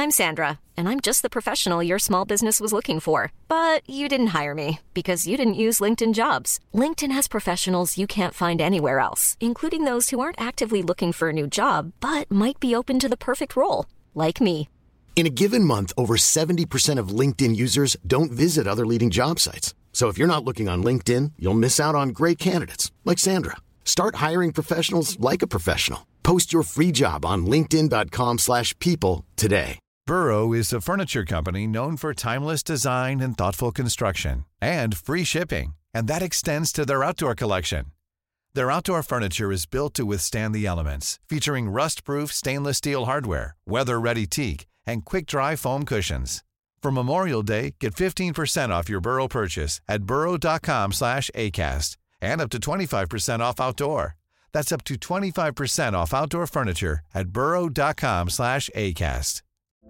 I'm Sandra, and I'm just the professional your small business was looking for. But you didn't hire me because you didn't use LinkedIn Jobs. LinkedIn has professionals you can't find anywhere else, including those who aren't actively looking for a new job, but might be open to the perfect role, like me. In a given month, over 70% of LinkedIn users don't visit other leading job sites. So if you're not looking on LinkedIn, you'll miss out on great candidates like Sandra. Start hiring professionals like a professional. Post your free job on linkedin.com/people today. Burrow is a furniture company known for timeless design and thoughtful construction and free shipping, and that extends to their outdoor collection. Their outdoor furniture is built to withstand the elements, featuring rust-proof stainless steel hardware, weather-ready teak, and quick-dry foam cushions. For Memorial Day, get 15% off your Burrow purchase at burrow.com/ACAST and up to 25% off outdoor. That's up to 25% off outdoor furniture at burrow.com/ACAST.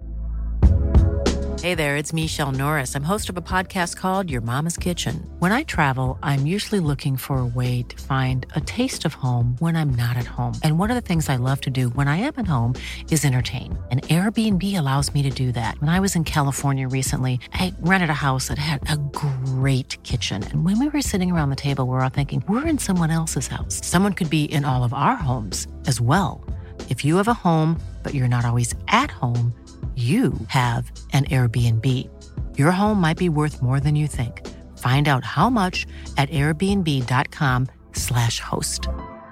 Hey there, it's Michelle Norris. I'm host of a podcast called Your Mama's Kitchen. When I travel, I'm usually looking for a way to find a taste of home when I'm not at home. And one of the things I love to do when I am at home is entertain. And Airbnb allows me to do that. When I was in California recently, I rented a house that had a great kitchen. And when we were sitting around the table, we were all thinking, we're in someone else's house. Someone could be in all of our homes as well. If you have a home, but you're not always at home, you have an Airbnb. Your home might be worth more than you think. Find out how much at airbnb.com/host.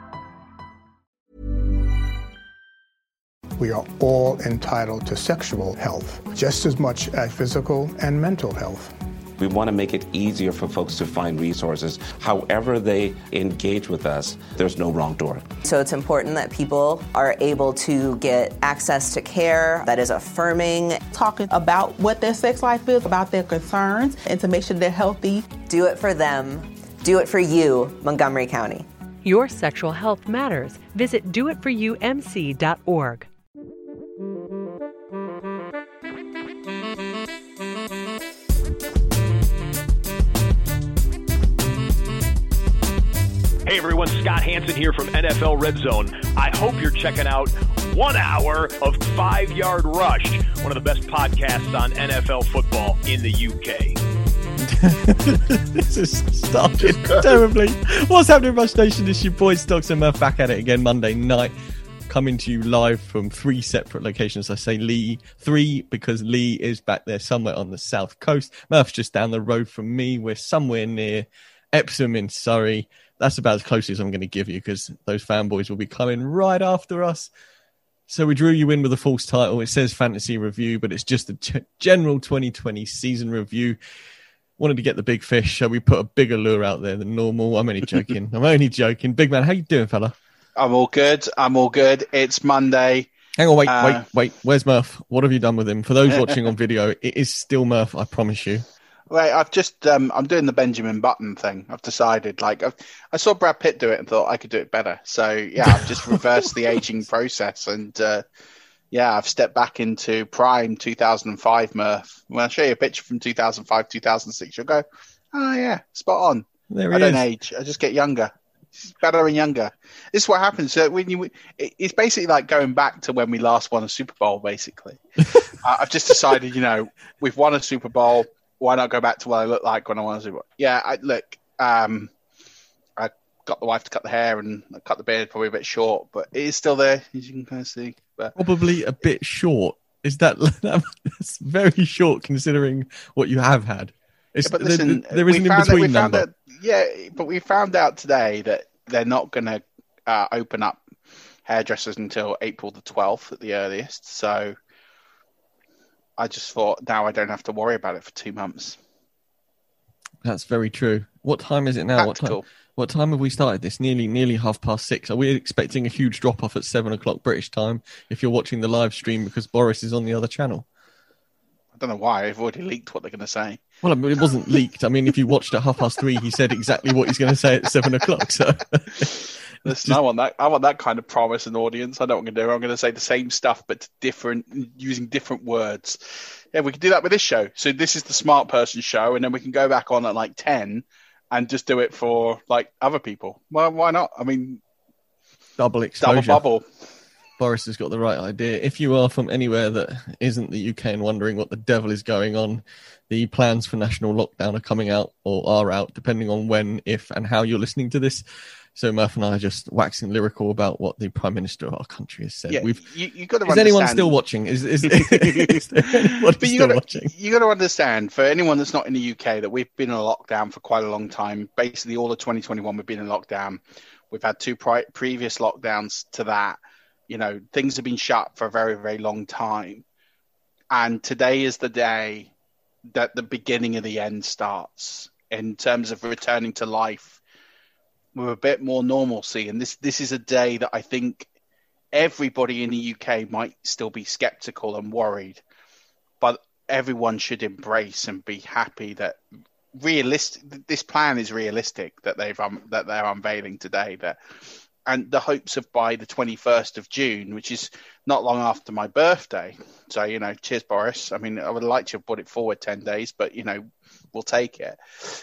We are all entitled to sexual health, just as much as physical and mental health. We want to make it easier for folks to find resources. However they engage with us, there's no wrong door. So it's important that people are able to get access to care that is affirming. Talking about what their sex life is, about their concerns, and to make sure they're healthy. Do it for them. Do it for you, Montgomery County. Your sexual health matters. Visit doitforyoumc.org. Hey everyone, Scott Hansen here from NFL Red Zone. I hope you're checking out 1 hour of 5 Yard Rush, one of the best podcasts on NFL football in the UK. This is started terribly. What's happening, Rush Nation? It's your boy Stocks and Murph back at it again Monday night. Coming to you live from 3 separate locations. I say Lee 3 because Lee is back there somewhere on the south coast. Murph's just down the road from me. We're somewhere near Epsom in Surrey. That's about as close as I'm going to give you because those fanboys will be coming right after us. So we drew you in with a false title. It says fantasy review, but it's just a general 2020 season review. Wanted to get the big fish, so we put a bigger lure out there than normal. I'm only joking. Big man, how you doing, fella? I'm all good. It's Monday. Hang on, wait. Where's Murph? What have you done with him? For those watching on video, it is still Murph, I promise you. Right, I've just I'm doing the Benjamin Button thing. I've decided, I saw Brad Pitt do it and thought I could do it better. So yeah, I've just reversed the aging process, and I've stepped back into prime 2005 Murph. When I show you a picture from 2005, 2006, you'll go, oh yeah, spot on. There he I don't is. age, I just get younger. It's better and younger. This is what happens. So it's basically like going back to when we last won a Super Bowl. Basically, I've just decided, we've won a Super Bowl. Why not go back to what I looked like when I won a Super Bowl? Yeah, I got the wife to cut the hair and I cut the beard probably a bit short, but it is still there, as you can kind of see. But probably a bit short. Is that's very short considering what you have had? But listen, there is an in-between number. But we found out today that they're not going to open up hairdressers until April the 12th at the earliest. So I just thought now I don't have to worry about it for 2 months. That's very true. What time is it now? What time have we started this? Nearly 6:30. Are we expecting a huge drop-off at 7 o'clock British time if you're watching the live stream because Boris is on the other channel? I don't know why. I've already leaked what they're going to say. Well, I mean, it wasn't leaked. I mean, if you watched at 3:30, he said exactly what he's going to say at 7 o'clock. So, listen, I want that kind of promise and audience. I know what I'm going to do. I'm going to say the same stuff, but using different words. Yeah, we can do that with this show. So this is the smart person show, and then we can go back on at 10 and just do it for other people. Well, why not? I mean, double exposure. Double bubble. Boris has got the right idea. If you are from anywhere that isn't the UK and wondering what the devil is going on, the plans for national lockdown are coming out or are out, depending on when, if, and how you're listening to this. So Murph and I are just waxing lyrical about what the Prime Minister of our country has said. Yeah, you got to is anyone still watching? Is there anybody still watching? You got to understand, for anyone that's not in the UK, that we've been in a lockdown for quite a long time. Basically, all of 2021, we've been in lockdown. We've had two previous lockdowns to that. You know, things have been shut for a very, very long time. And today is the day that the beginning of the end starts in terms of returning to life with a bit more normalcy. And this is a day that I think everybody in the UK might still be skeptical and worried, but everyone should embrace and be happy that this plan is realistic, that they're unveiling today, and the hopes of by the 21st of June, which is not long after my birthday. So, you know, cheers, Boris. I mean, I would like to have put it forward 10 days, but, you know, we'll take it.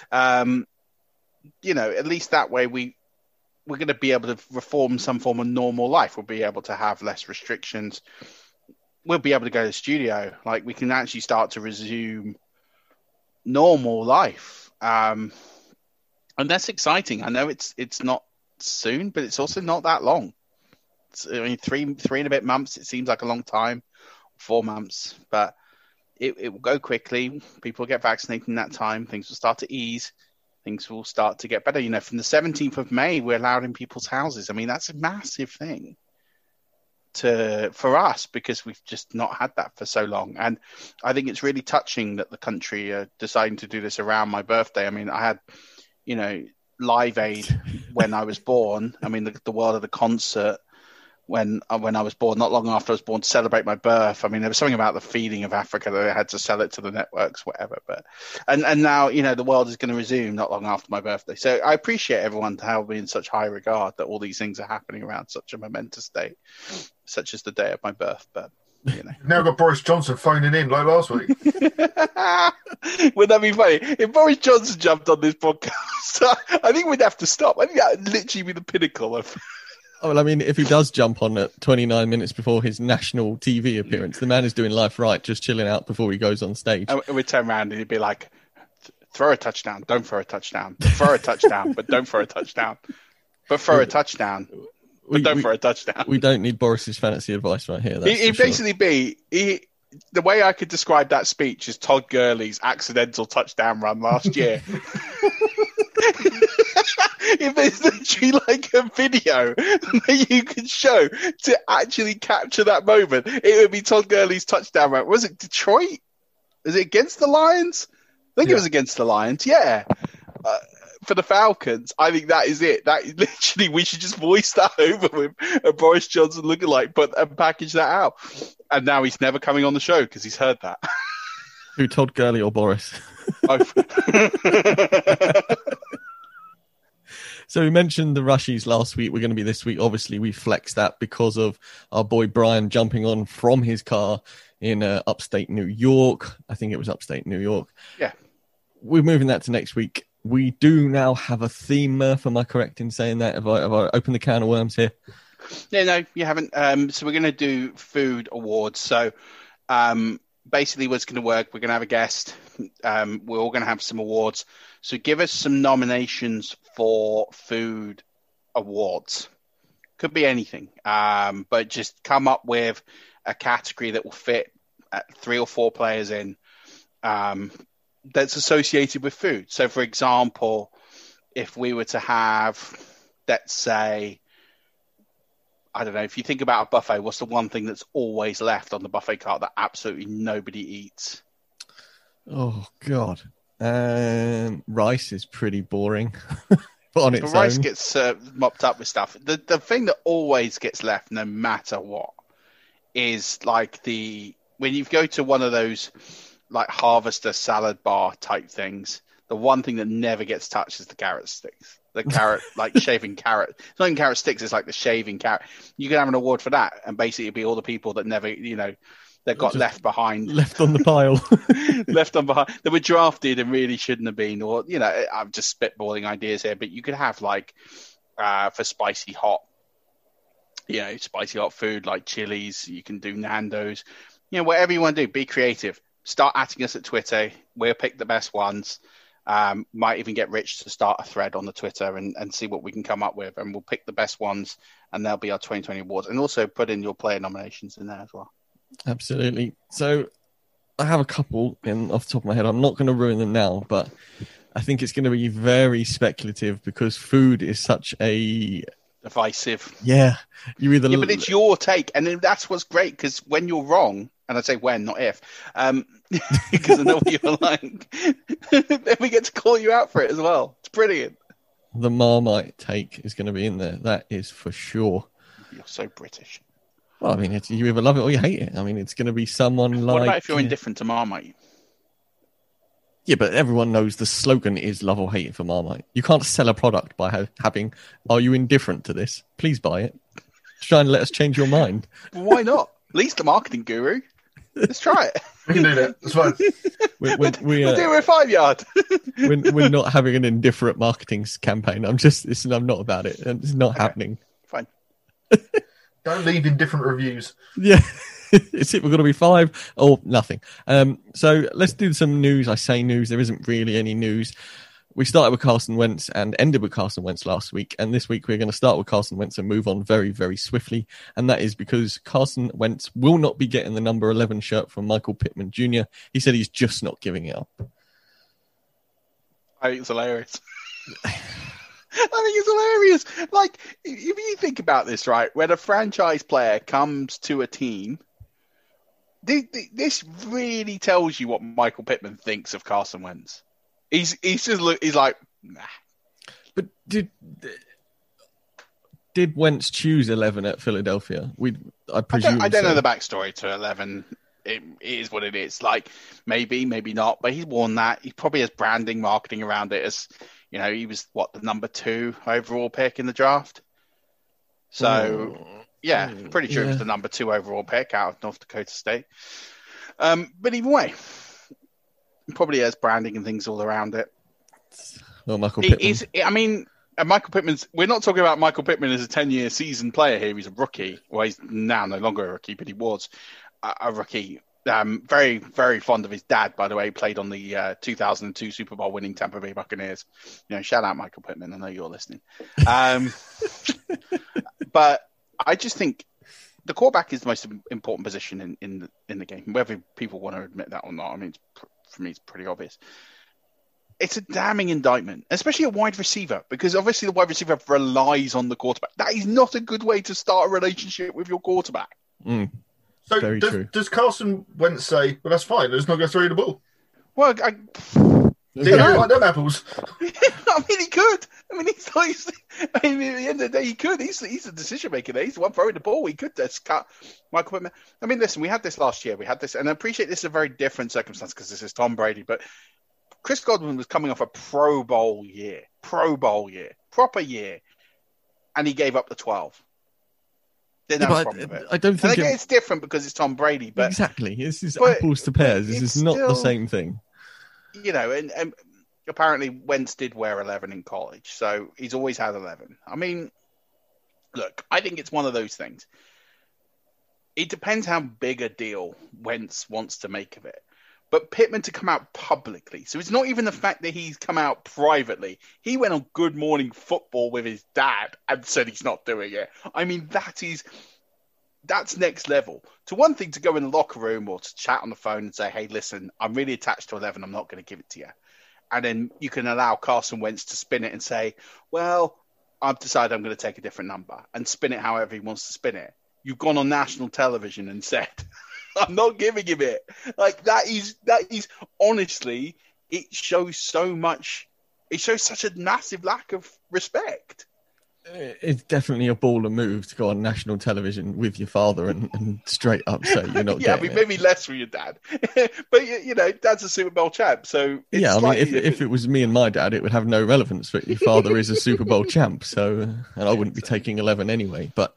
You know, at least that way we're going to be able to reform some form of normal life. We'll be able to have less restrictions. We'll be able to go to the studio. Like, we can actually start to resume normal life. And that's exciting. I know it's not soon, but it's also not that long. I mean, three and a bit months, it seems like a long time. 4 months, but it will go quickly. People will get vaccinated in that time. Things will start to ease. Things will start to get better. You know, from the 17th of May, we're allowed in people's houses. I mean, that's a massive thing for us, because we've just not had that for so long. And I think it's really touching that the country are deciding to do this around my birthday. I mean, I had, you know, Live Aid when I was born. I mean, the World of the Concert when I was born, not long after I was born, to celebrate my birth. I mean, there was something about the feeding of Africa that they had to sell it to the networks, whatever. But and now, you know, the world is going to resume not long after my birthday. So I appreciate everyone held me in such high regard that all these things are happening around such a momentous day, such as the day of my birth. But you know, now got Boris Johnson phoning in like last week. Wouldn't that be funny if Boris Johnson jumped on this podcast? I think we'd have to stop. I think that would literally be the pinnacle of. Oh, well, I mean, if he does jump on at 29 minutes before his national TV appearance, the man is doing life right, just chilling out before he goes on stage. And we'd turn around and he'd be like, throw a touchdown, don't throw a touchdown. Throw a touchdown, but don't throw a touchdown. But throw a touchdown, but don't throw a touchdown. We don't need Boris's fantasy advice right here. He'd basically be... The way I could describe that speech is Todd Gurley's accidental touchdown run last year. If there's literally like a video that you could show to actually capture that moment, it would be Todd Gurley's touchdown run. Was it Detroit? Was it against the Lions? I think it was against the Lions, yeah. For the Falcons, I think that is it. That literally, we should just voice that over with a Boris Johnson lookalike, and package that out. And now he's never coming on the show because he's heard that. Who, Todd Gurley or Boris? So we mentioned the rushies last week. We're going to be this week. Obviously, we flexed that because of our boy Brian jumping on from his car in upstate New York. I think it was upstate New York. Yeah. We're moving that to next week. We do now have a theme, Murph. Am I correct in saying that? Have I opened the can of worms here? Yeah, no, you haven't. So we're going to do food awards. So basically what's going to work, we're going to have a guest. We're all going to have some awards. So give us some nominations for food awards. Could be anything, but just come up with a category that will fit 3 or 4 players in that's associated with food. So, for example, if we were to have, let's say, I don't know, if you think about a buffet, what's the one thing that's always left on the buffet cart that absolutely nobody eats? Oh, God. Rice is pretty boring. But on its rice own. Gets mopped up with stuff. The thing that always gets left, no matter what, is like when you go to one of those like Harvester salad bar type things, the one thing that never gets touched is the carrot sticks. The carrot, like shaving carrot. It's not even carrot sticks, it's like the shaving carrot. You can have an award for that, and basically it'd be all the people that never, that got left behind. Left on the pile. Left on behind. That were drafted and really shouldn't have been, or, I'm just spitballing ideas here, but you could have like, for spicy hot, spicy hot food like Chili's. You can do Nando's. Whatever you want to do, be creative. Start atting us at Twitter. We'll pick the best ones. Might even get Rich to start a thread on the Twitter and see what we can come up with. And we'll pick the best ones, and they'll be our 2020 awards. And also put in your player nominations in there as well. Absolutely. So I have a couple off the top of my head. I'm not going to ruin them now, but I think it's going to be very speculative because food is such a... divisive. Yeah. But it's your take. And that's what's great, because when you're wrong, and I say when, not if, because I know what you're like, then we get to call you out for it as well. It's brilliant. The Marmite take is going to be in there. That is for sure. You're so British. Well, I mean, you either love it or you hate it. I mean, it's going to be someone like... What about if you're indifferent to Marmite? Yeah, but everyone knows the slogan is love or hate it for Marmite. You can't sell a product by having, are you indifferent to this? Please buy it. Try and let us change your mind. Well, why not? At least the marketing guru. Let's try it. We can do that. It's fine. We'll do it with 5 Yard. we're not having an indifferent marketing campaign. I'm not about it. It's not happening. Fine. Don't leave indifferent reviews. Yeah. It's it. We're going to be 5 or nothing. So let's do some news. I say news. There isn't really any news. We started with Carson Wentz and ended with Carson Wentz last week. And this week we're going to start with Carson Wentz and move on very, very swiftly. And that is because Carson Wentz will not be getting the number 11 shirt from Michael Pittman Jr. He said he's just not giving it up. I think it's hilarious. I think it's hilarious. Like, if you think about this, right, when a franchise player comes to a team, this really tells you what Michael Pittman thinks of Carson Wentz. He's like, nah. But did Wentz choose 11 at Philadelphia? I presume. I don't know the backstory to 11. It is what it is. Like, maybe not. But he's worn that. He probably has branding, marketing around it as, he was the number 2 overall pick in the draft. So, pretty sure it was the number 2 overall pick out of North Dakota State. But either way, he probably has branding and things all around it. Well, Michael Pittman. Michael Pittman's... We're not talking about Michael Pittman as a 10-year season player here. He's a rookie. Well, he's now no longer a rookie, but he was a rookie. Very, very fond of his dad, by the way. He played on the 2002 Super Bowl winning Tampa Bay Buccaneers. Shout out Michael Pittman. I know you're listening. But I just think the quarterback is the most important position in the game, whether people want to admit that or not. I mean, for me, it's pretty obvious. It's a damning indictment, especially a wide receiver, because obviously the wide receiver relies on the quarterback. That is not a good way to start a relationship with your quarterback. So does Carson Wentz say, well, that's fine, let's not go through the ball? Well, do you like them apples? I mean, he could. I mean, at the end of the day, he could. He's the decision maker there. He's the one throwing the ball. He could just cut Michael Pittman. I mean, listen, we had this last year. We had this, and I appreciate this is a very different circumstance because this is Tom Brady, but Chris Godwin was coming off a Pro Bowl year, proper year, and he gave up the 12. Didn't have a problem with it. I don't think it's different because it's Tom Brady, but exactly, this is apples to pears. This is not the same thing. And apparently Wentz did wear 11 in college, so he's always had 11. I mean, look, I think it's one of those things. It depends how big a deal Wentz wants to make of it. But Pittman to come out publicly, so it's not even the fact that he's come out privately. He went on Good Morning Football with his dad and said he's not doing it. I mean, that's next level. To one thing to go in the locker room or to chat on the phone and say, hey, listen, I'm really attached to 11. I'm not going to give it to you. And then you can allow Carson Wentz to spin it and say, well, I've decided I'm going to take a different number and spin it however he wants to spin it. You've gone on national television and said, I'm not giving him it. Like, that is honestly, it shows so much. It shows such a massive lack of respect. It's definitely a baller move to go on national television with your father and straight up say you're not getting it. Maybe less for your dad. But, Dad's a Super Bowl champ. So yeah, I mean, if it was me and my dad, it would have no relevance. But your father is a Super Bowl champ, so and I wouldn't be taking 11 anyway. But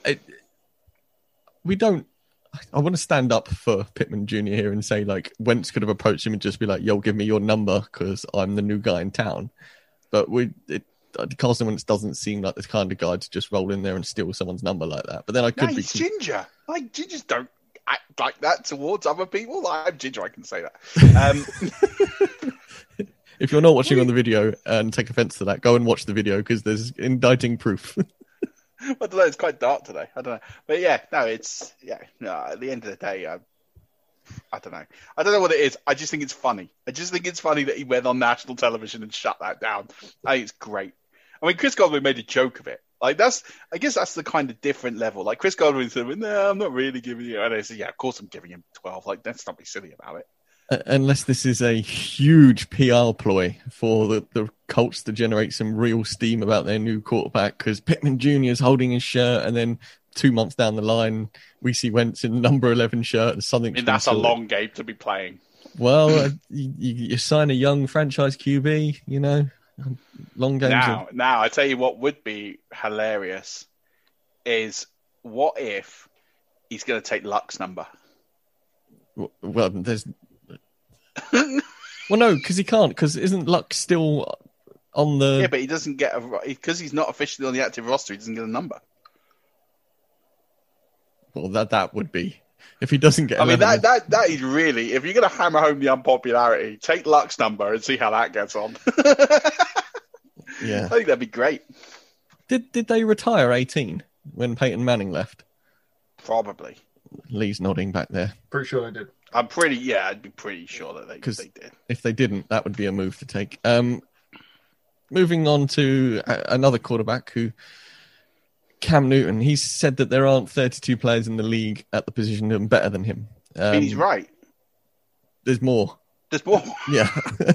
I want to stand up for Pittman Jr. here and say, like, Wentz could have approached him and just be like, yo, give me your number because I'm the new guy in town. But Carson Wentz doesn't seem like the kind of guy to just roll in there and steal someone's number like that. But then I could be... he's ginger. Like, gingers don't act like that towards other people. Like, I'm ginger, I can say that. If you're not watching on the video and take offense to that, go and watch the video because there's indicting proof. I don't know. It's quite dark today. I don't know. But yeah, no, it's... Yeah, no, at the end of the day, I don't know. I don't know what it is. I just think it's funny. I just think it's funny that he went on national television and shut that down. I think it's great. I mean, Chris Godwin made a joke of it. Like, I guess that's the kind of different level. Like, Chris Godwin said, no, I'm not really giving you. And I said, yeah, of course I'm giving him 12. Like, let's not be silly about it. Unless this is a huge PR ploy for the Colts to generate some real steam about their new quarterback, because Pittman Jr. is holding his shirt, and then 2 months down the line, we see Wentz in the number 11 shirt. And something. I mean, that's a long game to be playing. Well, you sign a young franchise QB, you know, long games. Now, I tell you what would be hilarious is what if he's going to take Luck's number? Well, there's... Well, no, because he can't. Because isn't Luck still on the? Yeah, but he doesn't get because he's not officially on the active roster. He doesn't get a number. Well, that would be if he doesn't get. I mean, that is really, if you're going to hammer home the unpopularity, take Luck's number and see how that gets on. Yeah, I think that'd be great. Did they retire 18 when Peyton Manning left? Probably. Lee's nodding back there. Pretty sure they did. I'd be pretty sure that they did. If they didn't, that would be a move to take. Moving on to another quarterback who, Cam Newton, he said that there aren't 32 players in the league at the position who are better than him. He's right. There's more. There's more? Yeah.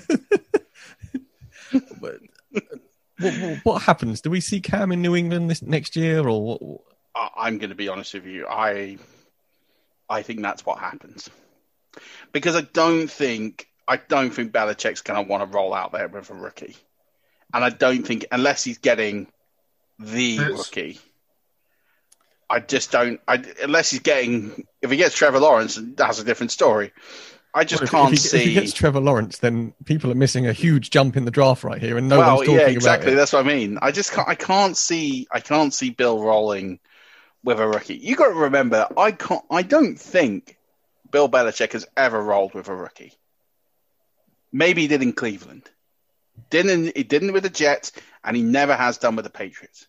What happens? Do we see Cam in New England next year, or what? I'm going to be honest with you. I think that's what happens. Because I don't think Belichick's going to want to roll out there with a rookie. And I don't think, unless he's getting the rookie, I just don't, unless he's getting, if he gets Trevor Lawrence, that's a different story. I just can't see. If he gets Trevor Lawrence, then people are missing a huge jump in the draft right here, and no one's talking about it. Exactly. That's what I mean. I can't see Bill rolling with a rookie. You got to remember, I don't think Bill Belichick has ever rolled with a rookie. Maybe he did in Cleveland. He didn't with the Jets, and he never has done with the Patriots.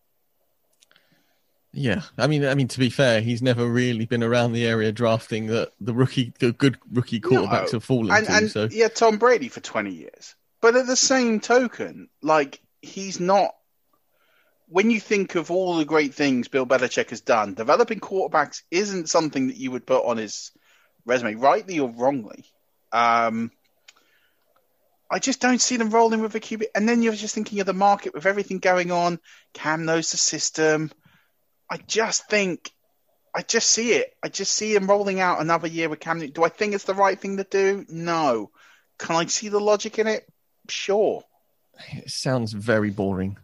Yeah, I mean, to be fair, he's never really been around the area drafting the good rookie quarterbacks have fallen to. So yeah, Tom Brady for 20 years. But at the same token, like, he's not. When you think of all the great things Bill Belichick has done, developing quarterbacks isn't something that you would put on his resume, rightly or wrongly. I just don't see them rolling with a QB. And then you're just thinking of the market with everything going on. Cam knows the system. I just see it. I just see him rolling out another year with Cam Newton. Do I think it's the right thing to do? No. Can I see the logic in it? Sure. It sounds very boring.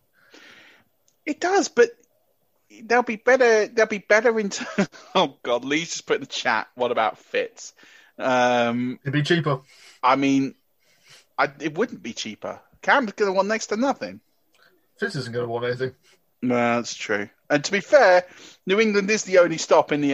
It does, but they'll be better. They'll be better into. Oh God, Lee's just put in the chat. What about Fitz? It'd be cheaper. I mean, it wouldn't be cheaper. Cam's going to want next to nothing. Fitz isn't going to want anything. No, that's true. And to be fair, New England is the only stop in the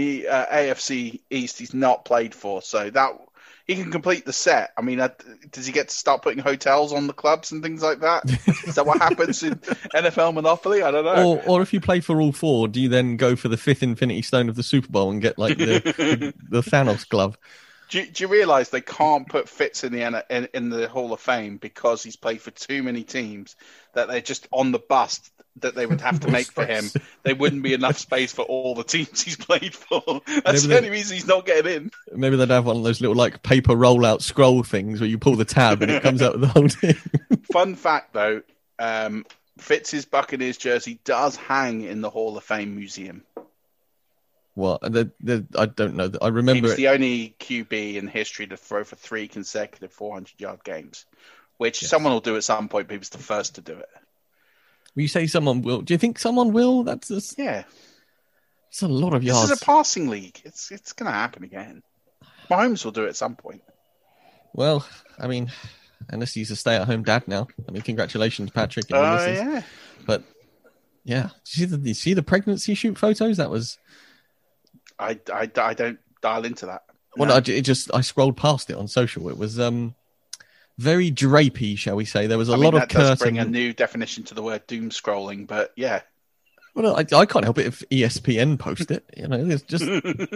AFC East he's not played for, so that he can complete the set. I mean, does he get to start putting hotels on the clubs and things like that? Is that what happens in NFL Monopoly? I don't know. Or if you play for all four, do you then go for the fifth Infinity Stone of the Super Bowl and get like the Thanos glove? Do you realise they can't put Fitz in the Hall of Fame because he's played for too many teams that they're just on the bust that they would have to make for him? There wouldn't be enough space for all the teams he's played for. That's the only reason he's not getting in. Maybe they'd have one of those little like paper rollout scroll things where you pull the tab and it comes out with the whole team. Fun fact though, Fitz's Buccaneers jersey does hang in the Hall of Fame museum. What? I don't know. I remember he was the only QB in history to throw for 3 consecutive 400-yard games, which someone will do at some point. But he was the first to do it. You say someone will. Do you think someone will? Yeah. It's a lot of yards. This is a passing league. It's going to happen again. Mahomes will do it at some point. Well, I mean, unless he's a stay-at-home dad now. I mean, congratulations, Patrick. Yeah. But yeah, did you see the pregnancy shoot photos? That was. I don't dial into that. Well, no. I scrolled past it on social. It was very drapey, shall we say? There was a lot of curtain. Does bring a new definition to the word doom scrolling, but yeah. Well, I can't help it if ESPN post it. It's just.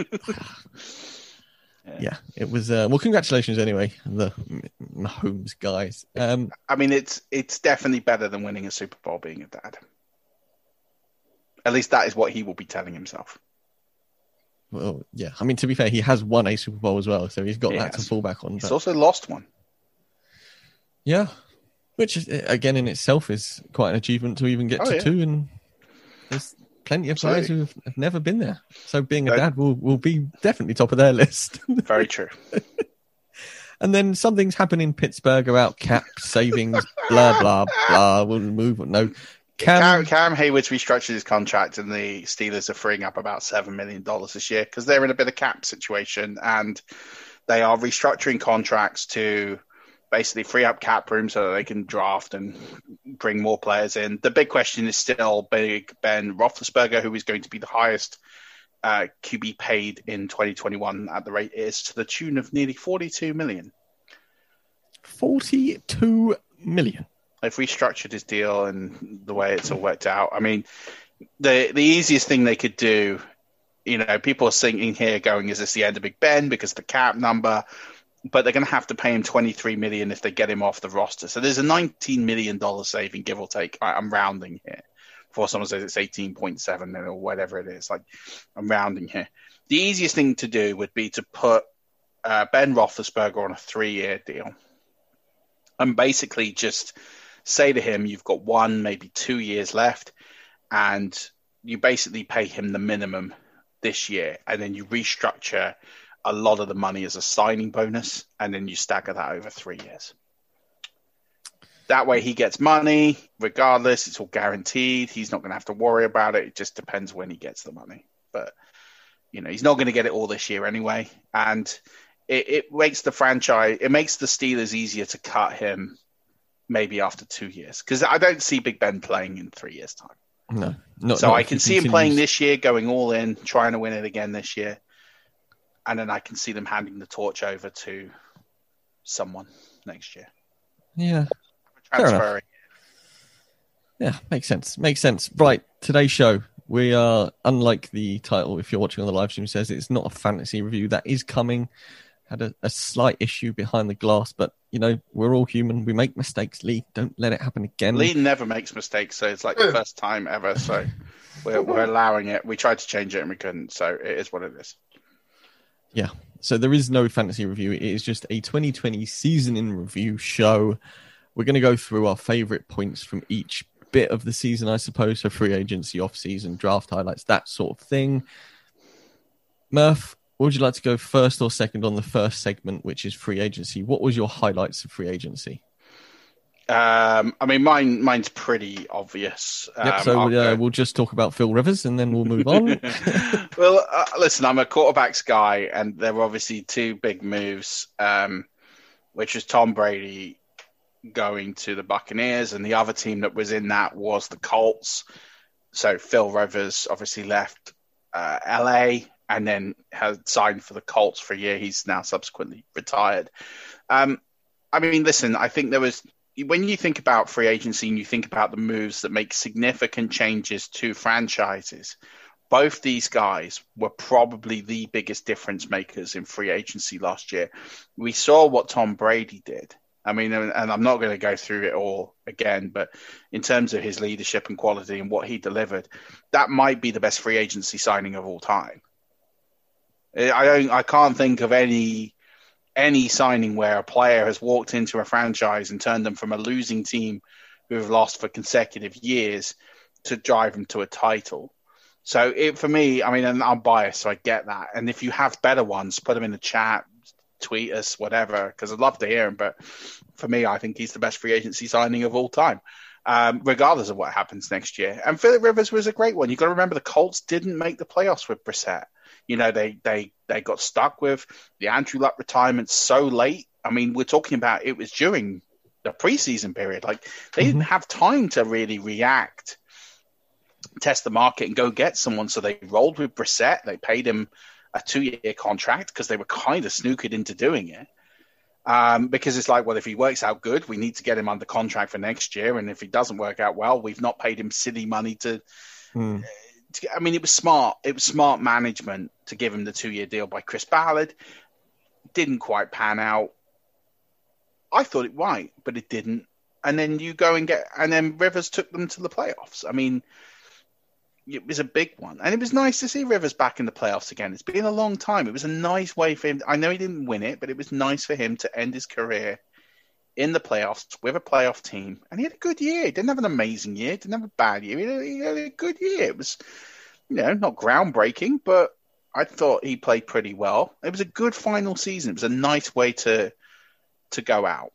Yeah, it was. Well, congratulations anyway, the Mahomes guys. I mean, it's definitely better than winning a Super Bowl being a dad. At least that is what he will be telling himself. Well, yeah. I mean, to be fair, he has won a Super Bowl as well, so he's got that to fall back on. He's also lost one. Yeah, which again in itself is quite an achievement to even get to two, and there's plenty of guys who have never been there. So being a dad will be definitely top of their list. Very true. And then something's happened in Pittsburgh about cap savings, blah, blah, blah. We'll move on. No. Cam Hayward's restructured his contract, and the Steelers are freeing up about $7 million this year because they're in a bit of cap situation, and they are restructuring contracts to basically free up cap room so that they can draft and bring more players in. The big question is still Big Ben Roethlisberger, who is going to be the highest QB paid in 2021 at the rate is to the tune of nearly $42 million. 42 million. They've restructured his deal and the way it's all worked out. I mean, the easiest thing they could do, people are thinking here going, is this the end of Big Ben because of the cap number? But they're going to have to pay him $23 million if they get him off the roster. So there's a $19 million saving, give or take. I'm rounding here. Before someone says it's 18.7 or whatever it is, like I'm rounding here. The easiest thing to do would be to put Ben Roethlisberger on a 3-year deal and basically just say to him, you've got 1, maybe 2 years left, and you basically pay him the minimum this year, and then you restructure a lot of the money as a signing bonus, and then you stagger that over 3 years. That way he gets money, regardless. It's all guaranteed. He's not going to have to worry about it. It just depends when he gets the money. But, he's not going to get it all this year anyway. And it makes the franchise, it makes the Steelers easier to cut him maybe after 2 years. Because I don't see Big Ben playing in 3 years' time. No. So I can see him playing this year, going all in, trying to win it again this year. And then I can see them handing the torch over to someone next year. Yeah. Transferring. Yeah, makes sense. Right, today's show, we are, unlike the title, if you're watching on the live stream, says it's not a fantasy review. That is coming. Had a slight issue behind the glass, but, we're all human. We make mistakes, Lee. Don't let it happen again. Lee never makes mistakes, so it's like the first time ever, so we're allowing it. We tried to change it and we couldn't, so it is what it is. Yeah, so there is no fantasy review. It is just a 2020 season in review show. We're going to go through our favorite points from each bit of the season, I suppose. So free agency, off-season, draft highlights, that sort of thing. Murph, would you like to go first or second on the first segment, which is free agency? What was your highlights of free agency? Mine's pretty obvious. We'll just talk about Phil Rivers and then we'll move on. Well, listen, I'm a quarterbacks guy, and there were obviously two big moves, which was Tom Brady going to the Buccaneers, and the other team that was in that was the Colts. So Phil Rivers obviously left LA and then had signed for the Colts for a year. He's now subsequently retired. Listen, I think there was, when you think about free agency and you think about the moves that make significant changes to franchises, both these guys were probably the biggest difference makers in free agency last year. We saw what Tom Brady did. And I'm not going to go through it all again, but in terms of his leadership and quality and what he delivered, that might be the best free agency signing of all time. I can't think of any signing where a player has walked into a franchise and turned them from a losing team who have lost for consecutive years to drive them to a title. So for me, and I'm biased, so I get that. And if you have better ones, put them in the chat, tweet us, whatever, because I'd love to hear him. But for me, I think he's the best free agency signing of all time, regardless of what happens next year. And Phillip Rivers was a great one. You've got to remember the Colts didn't make the playoffs with Brissett. They got stuck with the Andrew Luck retirement so late. We're talking about it was during the preseason period. Like, they didn't have time to really react, test the market, and go get someone. So they rolled with Brissett. They paid him a 2-year contract because they were kind of snookered into doing it. Because it's like, well, if he works out good, we need to get him under contract for next year. And if he doesn't work out well, we've not paid him silly money to I mean, it was smart. It was smart management to give him the 2-year deal by Chris Ballard. Didn't quite pan out. I thought it might, but it didn't. And then you go and then Rivers took them to the playoffs. I mean, it was a big one. And it was nice to see Rivers back in the playoffs again. It's been a long time. It was a nice way for him. I know he didn't win it, but it was nice for him to end his career in the playoffs with a playoff team. And he had a good year. He didn't have an amazing year. He didn't have a bad year. He had a good year. It was, not groundbreaking, but I thought he played pretty well. It was a good final season. It was a nice way to go out.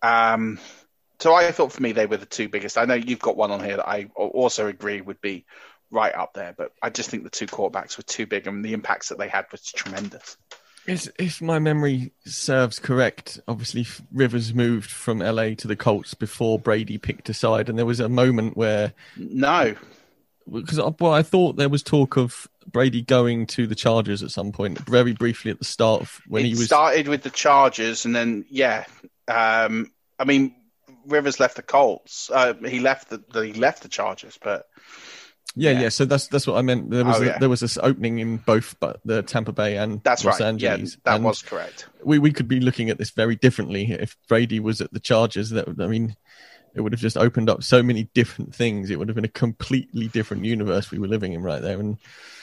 So I thought for me, they were the two biggest. I know you've got one on here that I also agree would be right up there, but I just think the two quarterbacks were too big and the impacts that they had was tremendous. If my memory serves correct, obviously Rivers moved from LA to the Colts before Brady picked a side, and there was a moment where... No. Because I thought there was talk of Brady going to the Chargers at some point, very briefly at the start of when he was... started with the Chargers, and then, I mean, Rivers left the Colts. He left the Chargers, but... Yeah. So that's what I meant. There was this opening in both the Tampa Bay and Los Angeles. Yeah, that was correct. We could be looking at this very differently if Brady was at the Chargers. It would have just opened up so many different things. It would have been a completely different universe we were living in right there. And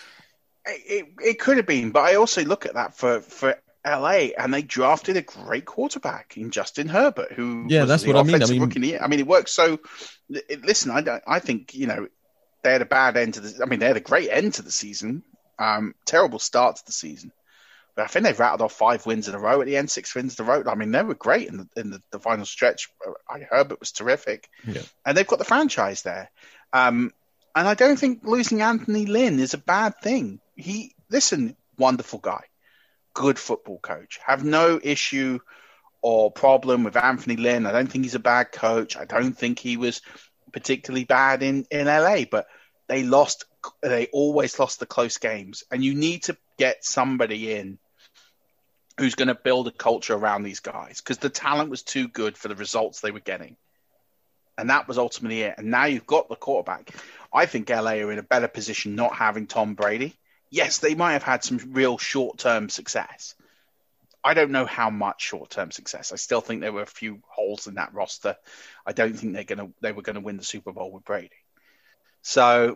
it could have been, but I also look at that for LA, and they drafted a great quarterback in Justin Herbert, who that's what I mean. Rookie of the year. I mean, it worked so. Listen, I think they had a bad end to the. I mean, they had a great end to the season. Terrible start to the season, but I think they've rattled off 5 wins in a row at the end, 6 wins in a row. I mean, they were great in the final stretch. Herbert was terrific, and they've got the franchise there. And I don't think losing Anthony Lynn is a bad thing. Wonderful guy, good football coach. Have no issue or problem with Anthony Lynn. I don't think he's a bad coach. I don't think he was particularly bad in LA, but they always lost the close games, and you need to get somebody in who's going to build a culture around these guys, because the talent was too good for the results they were getting, and that was ultimately it. And now you've got the quarterback. I think LA are in a better position not having Tom Brady. Yes, they might have had some real short-term success. I don't know how much short-term success. I still think there were a few holes in that roster. I don't think they were going to win the Super Bowl with Brady. So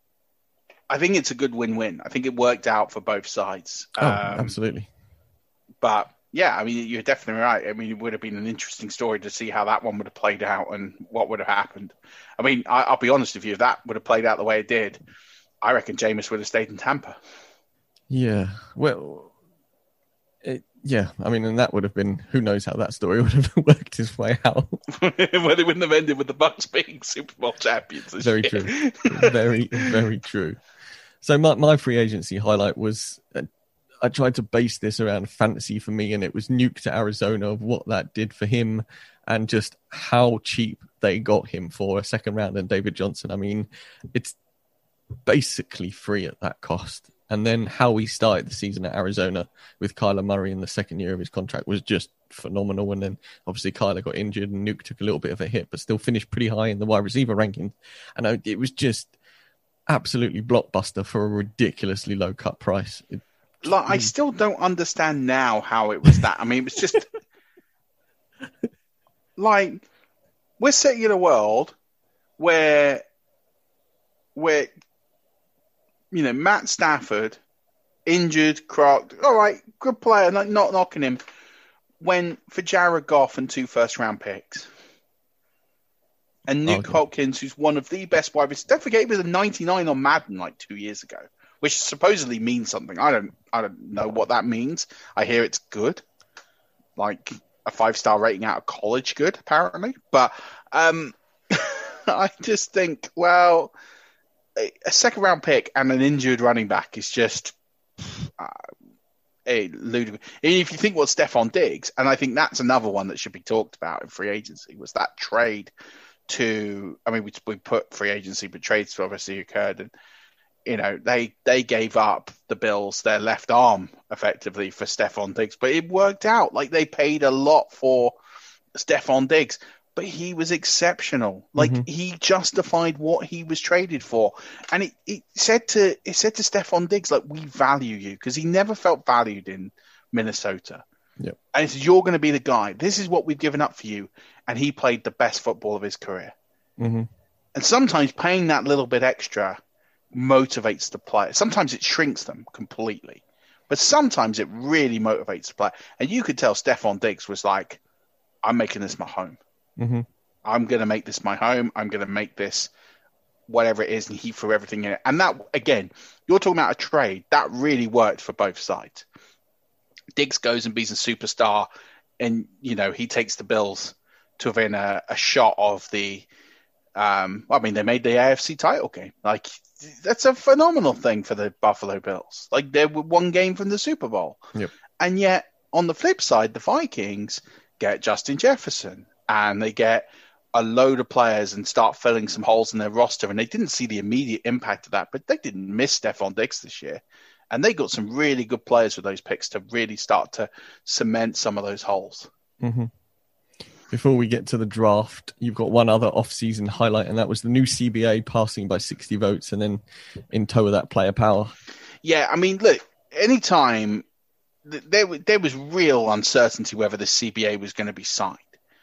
I think it's a good win-win. I think it worked out for both sides. Absolutely. But yeah, I mean, you're definitely right. I mean, it would have been an interesting story to see how that one would have played out and what would have happened. I mean, I'll be honest with you, if that would have played out the way it did, I reckon Jameis would have stayed in Tampa. Yeah. Well... I mean, and that would have been, who knows how that story would have worked its way out. Well, it wouldn't have ended with the Bucs being Super Bowl champions. Very true. Very, very true. So my free agency highlight was, I tried to base this around fantasy for me, and it was Nuke to Arizona, of what that did for him and just how cheap they got him for a second round and David Johnson. I mean, it's basically free at that cost. And then how he started the season at Arizona with Kyler Murray in the second year of his contract was just phenomenal. And then obviously Kyler got injured and Nuke took a little bit of a hit, but still finished pretty high in the wide receiver ranking. And it was just absolutely blockbuster for a ridiculously low cut price. I still don't understand now how it was that. I mean, it was just like, we're sitting in a world where Matt Stafford, injured, crocked, all right, good player, not knocking him, went for Jared Goff and 2 first-round picks. And Nick Hopkins, who's one of the best wide receivers. Don't forget, he was a 99 on Madden like 2 years ago, which supposedly means something. I don't know what that means. I hear it's good, like a 5-star rating out of college good, apparently. But I just think, well... a second-round pick and an injured running back is just ludicrous. If you think what Stephon Diggs, and I think that's another one that should be talked about in free agency, was that trade to, I mean, we put free agency, but trades obviously occurred, and they gave up the Bills their left arm effectively for Stephon Diggs, but it worked out. Like, they paid a lot for Stephon Diggs, but he was exceptional. Like, he justified what he was traded for, and it said to Stephon Diggs, like, we value you, because he never felt valued in Minnesota. Yep. And he said, you're going to be the guy. This is what we've given up for you, and he played the best football of his career. Mm-hmm. And sometimes paying that little bit extra motivates the player. Sometimes it shrinks them completely, but sometimes it really motivates the player. And you could tell Stephon Diggs was like, I'm making this my home. Mm-hmm. I'm going to make this my home. I'm going to make this whatever it is, and he threw everything in it. And that, again, you're talking about a trade that really worked for both sides. Diggs goes and beats a superstar, and he takes the Bills to within a shot of the they made the AFC title game. Like, that's a phenomenal thing for the Buffalo Bills. Like, they were one game from the Super Bowl. Yep. And yet, on the flip side, the Vikings get Justin Jefferson, and they get a load of players and start filling some holes in their roster. And they didn't see the immediate impact of that, but they didn't miss Stephon Diggs this year. And they got some really good players with those picks to really start to cement some of those holes. Mm-hmm. Before we get to the draft, you've got one other off-season highlight, and that was the new CBA passing by 60 votes, and then in tow of that, player power. Yeah, I mean, look, anytime there was real uncertainty whether the CBA was going to be signed.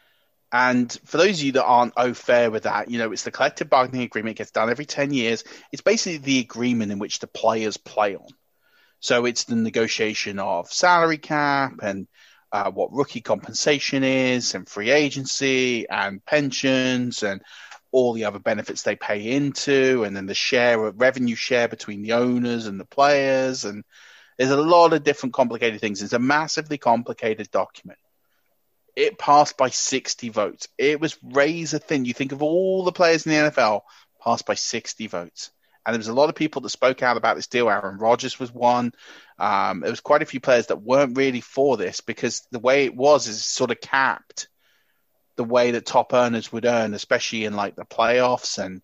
And for those of you that aren't au fait with that, it's the collective bargaining agreement. It gets done every 10 years. It's basically the agreement in which the players play on. So it's the negotiation of salary cap and what rookie compensation is, and free agency and pensions and all the other benefits they pay into, and then the revenue share between the owners and the players. And there's a lot of different complicated things. It's a massively complicated document. It passed by 60 votes. It was razor thin. You think of all the players in the NFL, passed by 60 votes. And there was a lot of people that spoke out about this deal. Aaron Rodgers was one. There was quite a few players that weren't really for this, because the way it was is sort of capped the way that top earners would earn, especially in like the playoffs and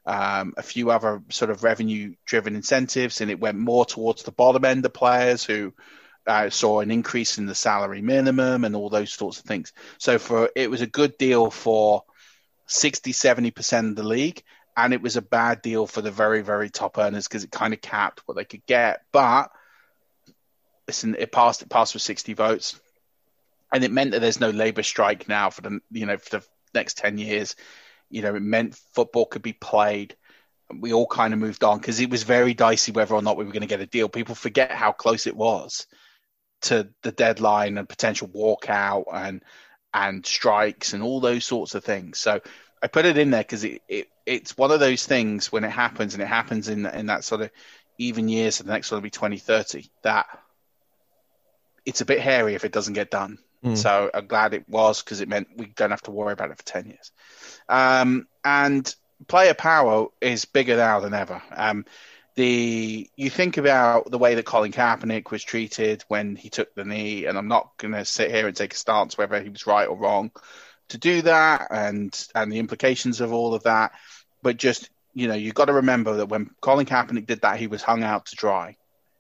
a few other sort of revenue-driven incentives. And it went more towards the bottom end of players who saw an increase in the salary minimum and all those sorts of things. So it was a good deal for 60-70% of the league. And it was a bad deal for the very, very top earners, because it kind of capped what they could get. But listen, it passed with 60 votes, and it meant that there's no labor strike now for the next 10 years. It meant football could be played. We all kind of moved on, because it was very dicey whether or not we were going to get a deal. People forget how close it was to the deadline and potential walkout and strikes and all those sorts of things. So I put it in there because it's one of those things when it happens, and it happens in that sort of even years, so the next one will be 2030, that it's a bit hairy if it doesn't get done. So I'm glad it was, because it meant we don't have to worry about it for 10 years. And player power is bigger now than ever. You think about the way that Colin Kaepernick was treated when he took the knee, and I'm not going to sit here and take a stance whether he was right or wrong to do that, and the implications of all of that. But just, you've got to remember that when Colin Kaepernick did that, he was hung out to dry.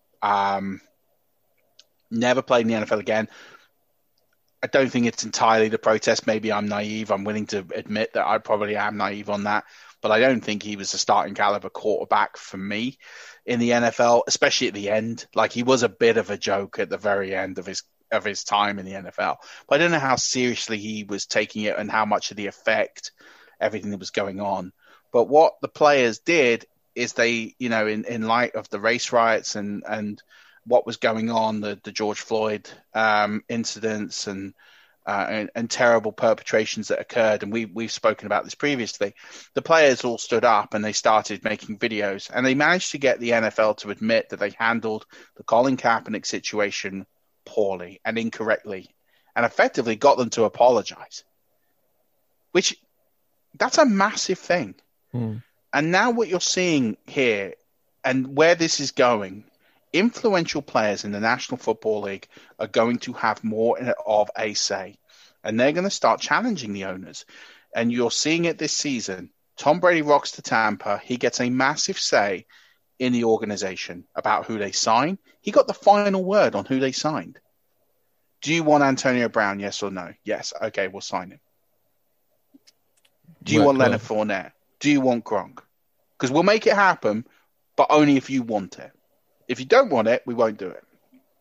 Never played in the NFL again. I don't think it's entirely the protest. Maybe I'm naive. I'm willing to admit that I probably am naive on that. But I don't think he was a starting caliber quarterback for me in the NFL, especially at the end. Like, he was a bit of a joke at the very end of his time in the NFL. But I don't know how seriously he was taking it and how much of the effect everything that was going on. But what the players did is they, in light of the race riots and what was going on, the George Floyd incidents and terrible perpetrations that occurred, and we've spoken about this previously, the players all stood up and they started making videos, and they managed to get the NFL to admit that they handled the Colin Kaepernick situation poorly and incorrectly, and effectively got them to apologize, which that's a massive thing. And now what you're seeing here and where this is going influential players in the National Football League are going to have more of a say, and they're going to start challenging the owners. And you're seeing it this season. Tom Brady rocks to Tampa. He gets a massive say in the organization about who they sign. He got the final word on who they signed. Do you want Antonio Brown, yes or no? Yes. Okay, we'll sign him. Do you want Leonard Fournette? Do you want Gronk? Because we'll make it happen, but only if you want it. If you don't want it, we won't do it.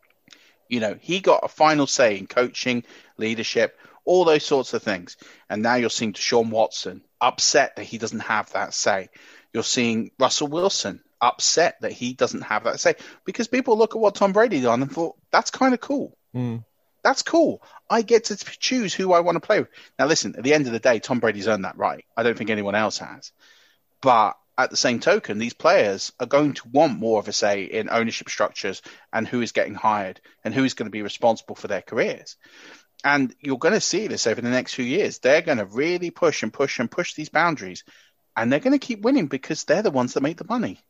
You know, he got a final say in coaching, leadership, all those sorts of things. And now you're seeing Deshaun Watson upset that he doesn't have that say. You're seeing Russell Wilson upset that he doesn't have that say. Because people look at what Tom Brady done and thought, that's kind of cool. That's cool. I get to choose who I want to play with. Now, listen, at the end of the day, Tom Brady's earned that right. I don't think anyone else has. But at the same token, these players are going to want more of a say in ownership structures and who is getting hired and who is going to be responsible for their careers. And you're going to see this over the next few years. They're going to really push and push and push these boundaries. And they're going to keep winning because they're the ones that make the money.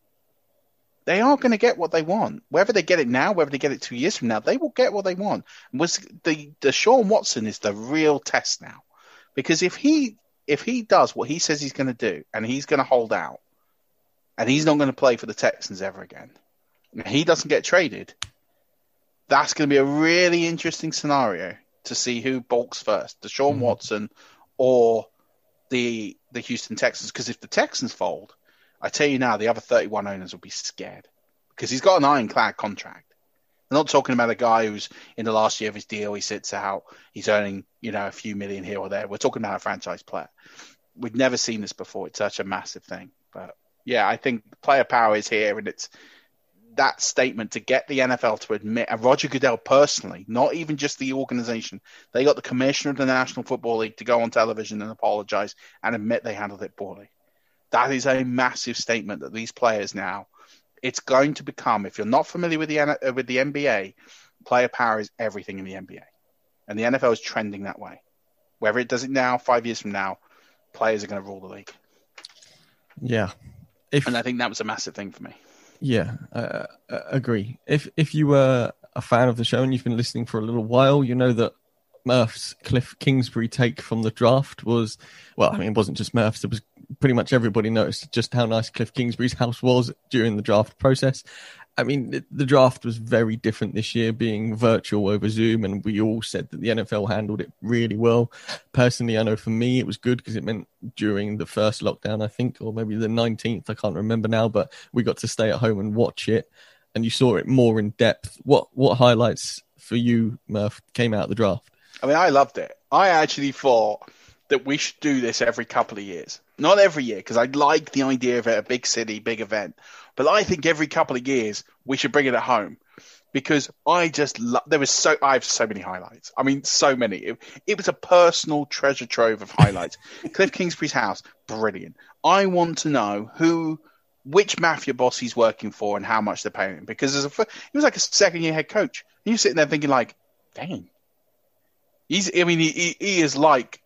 They are going to get what they want. Whether they get it now, whether they get it 2 years from now, they will get what they want. Deshaun Watson is the real test now. Because if he does what he says he's going to do, and he's going to hold out, and he's not going to play for the Texans ever again, and he doesn't get traded, that's going to be a really interesting scenario to see who balks first, Deshaun Watson or the Houston Texans. Because if the Texans fold, I tell you now, the other 31 owners will be scared because he's got an ironclad contract. I'm not talking about a guy who's in the last year of his deal, he sits out, he's earning, a few million here or there. We're talking about a franchise player. We've never seen this before. It's such a massive thing. But yeah, I think player power is here, and it's that statement to get the NFL to admit, and Roger Goodell personally, not even just the organization, they got the commissioner of the National Football League to go on television and apologize and admit they handled it poorly. That is a massive statement that these players now, it's going to become, if you're not familiar with the NBA, player power is everything in the NBA. And the NFL is trending that way. Whether it does it now, 5 years from now, players are going to rule the league. Yeah. And I think that was a massive thing for me. Yeah, I agree. If you were a fan of the show and you've been listening for a little while, you know that Murph's Cliff Kingsbury take from the draft was, it wasn't just Murph's, it was pretty much everybody noticed just how nice Cliff Kingsbury's house was during the draft process. I mean, the draft was very different this year, being virtual over Zoom, and we all said that the NFL handled it really well. Personally, I know for me it was good because it meant during the first lockdown, I think, or maybe the 19th, I can't remember now, but we got to stay at home and watch it, and you saw it more in depth. What highlights for you, Murph, came out of the draft? I mean, I loved it. I actually thought that we should do this every couple of years. Not every year, because I like the idea of it, a big city, big event. But I think every couple of years we should bring it at home, because I just I have so many highlights. I mean, so many. It was a personal treasure trove of highlights. Cliff Kingsbury's house, brilliant. I want to know which mafia boss he's working for and how much they're paying him, because he was like a second-year head coach. And you're sitting there thinking, like, dang. He has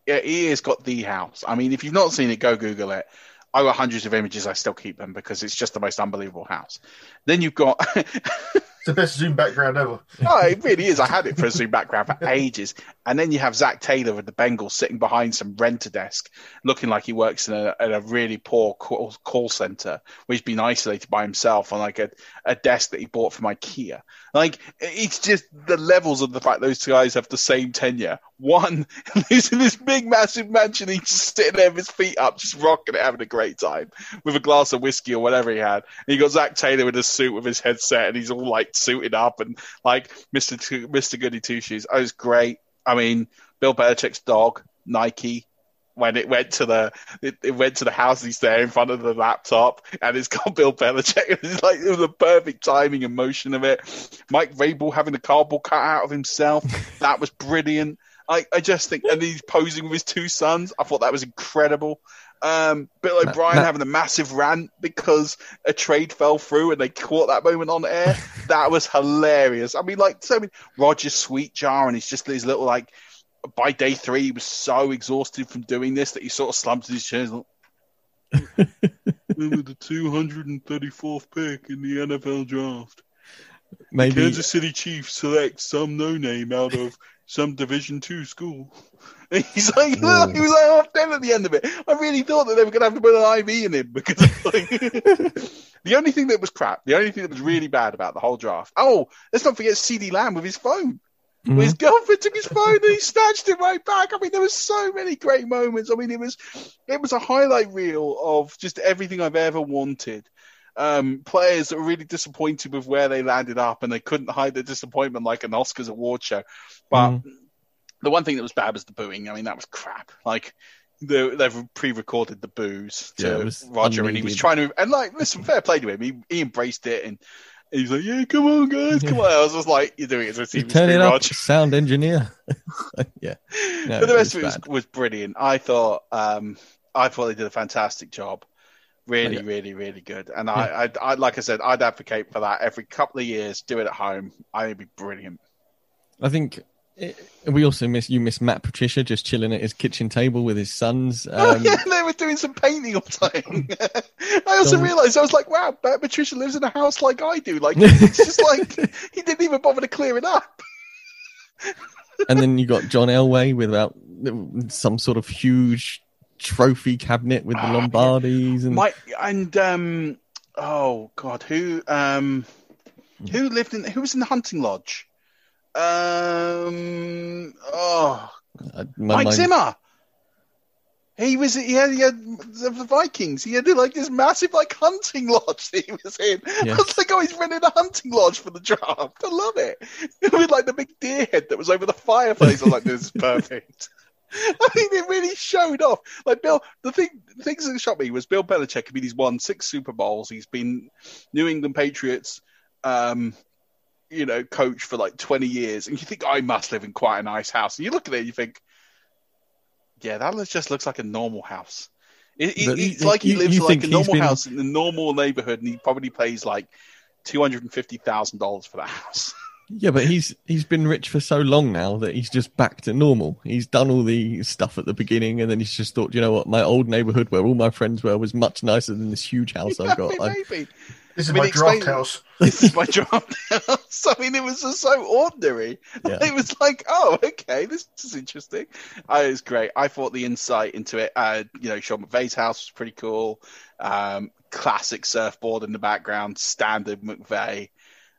got the house. I mean, if you've not seen it, go Google it. I got hundreds of images. I still keep them because it's just the most unbelievable house. Then you've got it's the best Zoom background ever. Oh, it really is. I had it for a Zoom background for ages. And then you have Zach Taylor with the Bengals sitting behind some renter desk, looking like he works in a really poor call center, where he's been isolated by himself on like a desk that he bought from IKEA. Like, it's just the levels of the fact those two guys have the same tenure. One lives in this big, massive mansion. He's just sitting there with his feet up, just rocking it, having a great time with a glass of whiskey or whatever he had. And you got Zach Taylor with a suit with his headset, and he's all like suited up and like Mr. Goody Two Shoes. Oh, it was great. I mean, Bill Belichick's dog, Nike, when it went to the house, he's there in front of the laptop, and it's got Bill Belichick. It's like, it was the perfect timing and motion of it. Mike Vrabel having a cardboard cut out of himself, that was brilliant. I just think, and he's posing with his two sons. I thought that was incredible. Bill O'Brien having a massive rant because a trade fell through and they caught that moment on air. That was hilarious. I mean, like, so many. Roger Sweetjar, and he's just his little, like, by day 3, he was so exhausted from doing this that he sort of slumped in his chair. Like, we were the 234th pick in the NFL draft. Maybe Kansas City Chiefs select some no-name out of some Division II school. And he's like, he was like half dead at the end of it. I really thought that they were going to have to put an IV in him because like, the only thing that was crap, the only thing that was really bad about the whole draft. Oh, let's not forget CeeDee Lamb with his phone. Mm-hmm. His girlfriend took his phone and he snatched it right back. I mean, there was so many great moments. I mean, it was a highlight reel of just everything I've ever wanted. Players that were really disappointed with where they landed up and they couldn't hide their disappointment like an Oscars award show. But the one thing that was bad was the booing. I mean, that was crap. Like, they've pre-recorded the boos to Roger, and he was trying to... And, like, listen, fair play to him. He embraced it, and he was like, yeah, come on, guys, come on. I was just like, you're doing it as a TV Turn it up, Roger. sound engineer. Yeah. No, but the rest of it was brilliant. I thought they did a fantastic job. Really, really, really good. And I like I said, I'd advocate for that every couple of years. Do it at home. I think it'd be brilliant. I think we also miss Matt Patricia just chilling at his kitchen table with his sons. They were doing some painting all the time. I also realised, I was like, wow, Matt Patricia lives in a house like I do. Like, it's just like, he didn't even bother to clear it up. And then you got John Elway without some sort of huge trophy cabinet with the Lombardis oh god, who was in the hunting lodge? Mike Zimmer. He had the Vikings. He had like this massive like hunting lodge that he was in. Yeah. I was like, oh, he's rented a hunting lodge for the draft. I love it. With like the big deer head that was over the fireplace. I was like, this is perfect. I mean, it really showed off. Like Bill, the things that shocked me was Bill Belichick. I mean, he's won 6 Super Bowls. He's been New England Patriots, coach for like 20 years. And you think, I must live in quite a nice house. And you look at it, and you think, yeah, that just looks like a normal house. It's like he lives like a normal house in a normal neighborhood, and he probably pays like $250,000 for that house. Yeah, but he's been rich for so long now that he's just back to normal. He's done all the stuff at the beginning, and then he's just thought, you know what, my old neighborhood where all my friends were was much nicer than this huge house I've got. Maybe. This is my draft house. This is my draft house. I mean, it was just so ordinary. Yeah. It was like, oh, okay, this is interesting. It was great. I thought the insight into it, Sean McVay's house was pretty cool. Classic surfboard in the background, standard McVay.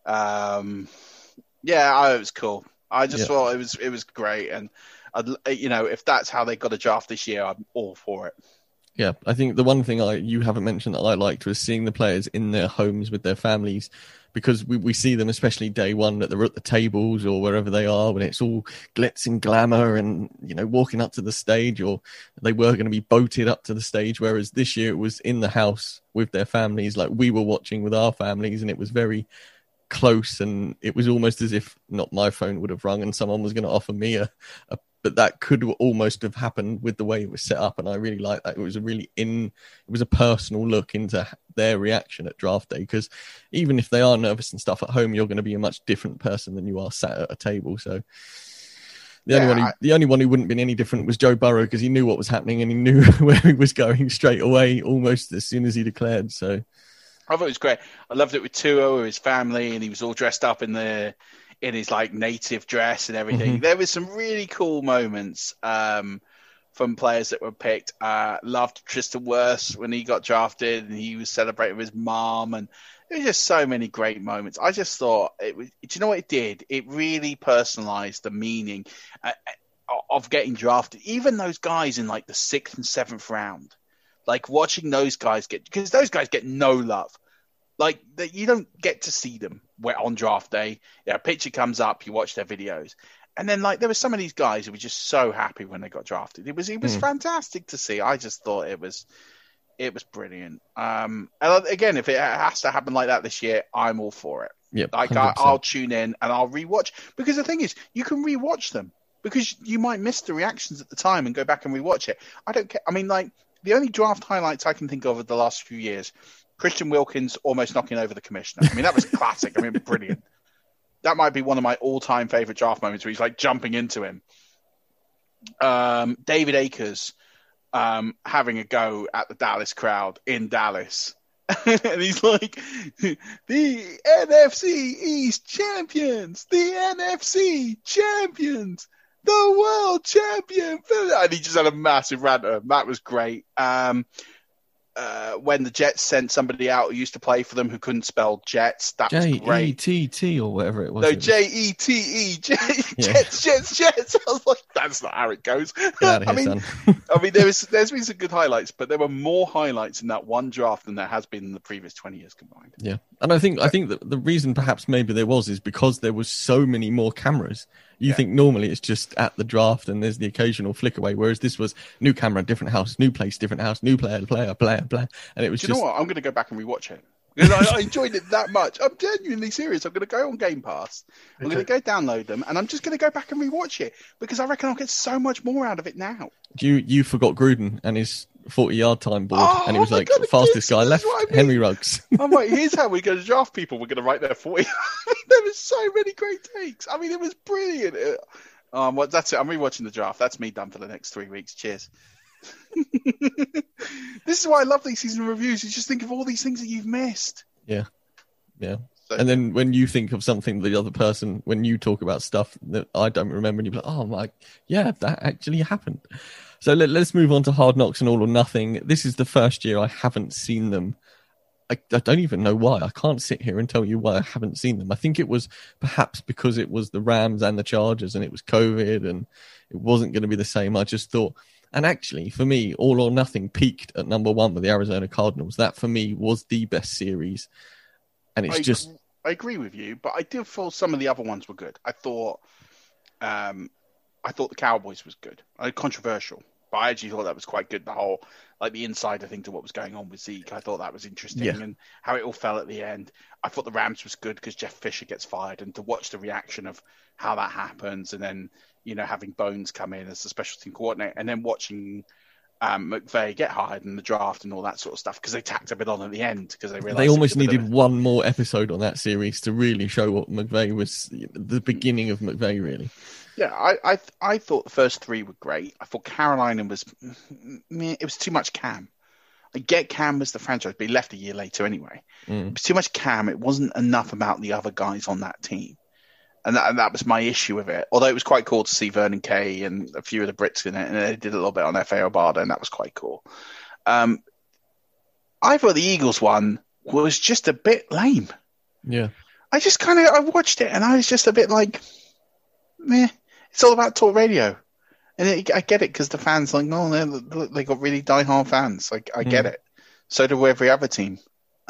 Yeah, it was cool. I just thought it was great, and if that's how they got a draft this year, I'm all for it. Yeah, I think the one thing you haven't mentioned that I liked was seeing the players in their homes with their families, because we see them, especially day one, that they're at the tables or wherever they are, when it's all glitz and glamour and, walking up to the stage, or they were going to be boated up to the stage, whereas this year it was in the house with their families, like we were watching with our families, and it was very close, and it was almost as if not my phone would have rung and someone was going to offer me but that could almost have happened with the way it was set up, and I really like that. It was a personal look into their reaction at draft day, because even if they are nervous and stuff at home, you're going to be a much different person than you are sat at a table. So the only one who wouldn't have been any different was Joe Burrow, because he knew what was happening and he knew where he was going straight away, almost as soon as he declared. So I thought it was great. I loved it with Tua, with his family, and he was all dressed up in his like native dress and everything. Mm-hmm. There was some really cool moments from players that were picked. Loved Tristan Wirfs when he got drafted and he was celebrating with his mom, and there were just so many great moments. I just thought do you know what it did? It really personalized the meaning of getting drafted. Even those guys in like the 6th and 7th round. Like watching those guys because those guys get no love. Like you don't get to see them on draft day. Yeah, a picture comes up, you watch their videos, and then like there were some of these guys who were just so happy when they got drafted. It was fantastic to see. I just thought it was brilliant. And again, if it has to happen like that this year, I'm all for it. Yep, like I'll tune in and I'll rewatch, because the thing is, you can rewatch them because you might miss the reactions at the time and go back and rewatch it. I don't care. I mean, like the only draft highlights I can think of the last few years. Christian Wilkins almost knocking over the commissioner. I mean, that was classic. I mean, brilliant. That might be one of my all-time favorite draft moments where he's like jumping into him. David Akers having a go at the Dallas crowd in Dallas And he's like, the NFC East champions, the NFC champions, the world champion. And he just had a massive rant. That was great. When the Jets sent somebody out who used to play for them who couldn't spell Jets, that was great. J-E-T-T or whatever it was. No, J-E-T-E. Jets. I was like, that's not how it goes. Get out of here, son. I mean, there's been some good highlights, but there were more highlights in that one draft than there has been in the previous 20 years combined. Yeah, and I think that the reason perhaps maybe there was is because there was so many more cameras. You think normally it's just at the draft and there's the occasional flick away, whereas this was new camera, different house, new place, different house, new player, and it was you know what? I'm going to go back and rewatch it. Because I enjoyed it that much. I'm genuinely serious. I'm going to go on Game Pass. I'm going to go download them, and I'm just going to go back and rewatch it because I reckon I'll get so much more out of it now. You forgot Gruden and his 40-yard time board, and he was like, God, fastest guy left, Henry Ruggs. I'm like, here's how we're going to draft people. We're going to write their 40. There was so many great takes. I mean, it was brilliant. That's it. I'm rewatching the draft. That's me done for the next 3 weeks. Cheers. This is why I love these season reviews. You just think of all these things that you've missed. Yeah. And then when you think of something, the other person, when you talk about stuff that I don't remember, and you're like, oh my, yeah, that actually happened. So let's move on to Hard Knocks and All or Nothing. This is the first year I haven't seen them. I don't even know why. I can't sit here and tell you why I haven't seen them. I think it was perhaps because it was the Rams and the Chargers and it was COVID and it wasn't going to be the same. I just thought, and actually for me, All or Nothing peaked at number 1 with the Arizona Cardinals. That for me was the best series. And it's I agree with you, but I did feel some of the other ones were good. I thought the Cowboys was good. Controversial, but I actually thought that was quite good. The whole, like the insider thing to what was going on with Zeke, I thought that was interesting, and how it all fell at the end. I thought the Rams was good because Jeff Fisher gets fired, and to watch the reaction of how that happens, and then having Bones come in as the special team coordinator, and then watching McVay get hired in the draft and all that sort of stuff because they tacked a bit on at the end because they realized they almost needed one more episode on that series to really show what McVay was, the beginning of McVay, really. Yeah, I thought the first 3 were great. I thought Carolina was too much Cam. I get Cam was the franchise, but he left a year later anyway. It was too much Cam. It wasn't enough about the other guys on that team. And that was my issue with it. Although it was quite cool to see Vernon Kay and a few of the Brits in it, and they did a little bit on F.A. Obada, and that was quite cool. I thought the Eagles one was just a bit lame. Yeah. I just I watched it, and I was just a bit like, meh. It's all about talk radio. And I get it, because the fans they got really diehard fans. Like, I get it. So do every other team.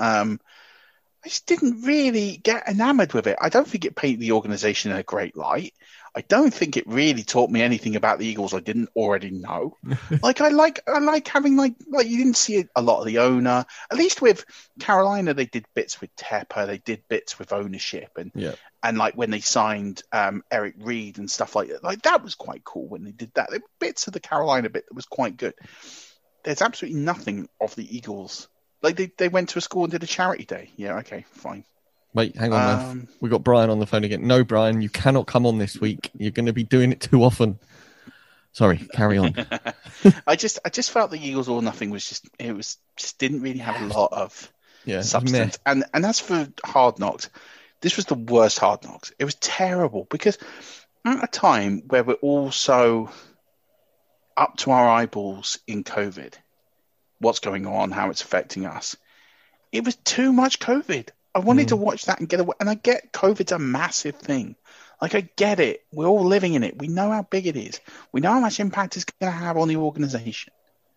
I just didn't really get enamored with it. I don't think it painted the organization in a great light. I don't think it really taught me anything about the Eagles I didn't already know. I like having like you didn't see a lot of the owner. At least with Carolina, they did bits with Tepper, they did bits with ownership, and like when they signed Eric Reed and stuff like that. Like that was quite cool when they did that. There were bits of the Carolina bit that was quite good. There's absolutely nothing of the Eagles. Like they went to a school and did a charity day. Yeah, okay, fine. Wait, hang on. We got Brian on the phone again. No, Brian, you cannot come on this week. You're going to be doing it too often. Sorry, carry on. I just felt the Eagles All or Nothing was just didn't really have a lot of substance. And as for Hard Knocks, this was the worst Hard Knocks. It was terrible because at a time where we're all so up to our eyeballs in COVID, what's going on, how it's affecting us, it was too much COVID. I wanted to watch that and get away. And I get COVID's a massive thing. Like, I get it. We're all living in it. We know how big it is. We know how much impact it's going to have on the organization.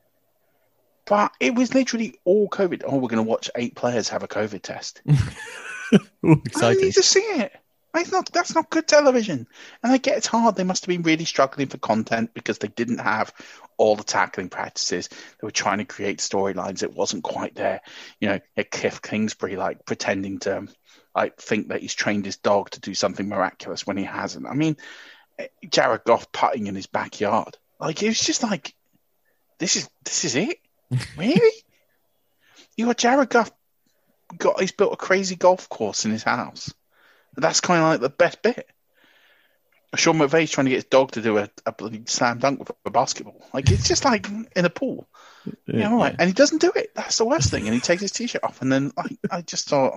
But it was literally all COVID. Oh, we're going to watch 8 players have a COVID test. Ooh, exciting. I need to see it. That's not good television. And I get it's hard. They must have been really struggling for content because they didn't have all the tackling practices. They were trying to create storylines. It wasn't quite there. Cliff Kingsbury, like, pretending to think that he's trained his dog to do something miraculous when he hasn't. I mean, Jared Goff putting in his backyard. Like, it was just like, this is it? Really? You got Jared Goff, he's built a crazy golf course in his house. That's kind of like the best bit. Sean McVay's trying to get his dog to do a bloody slam dunk with a basketball. Like, it's just like in a pool. And he doesn't do it. That's the worst thing. And he takes his t-shirt off. And then I just thought...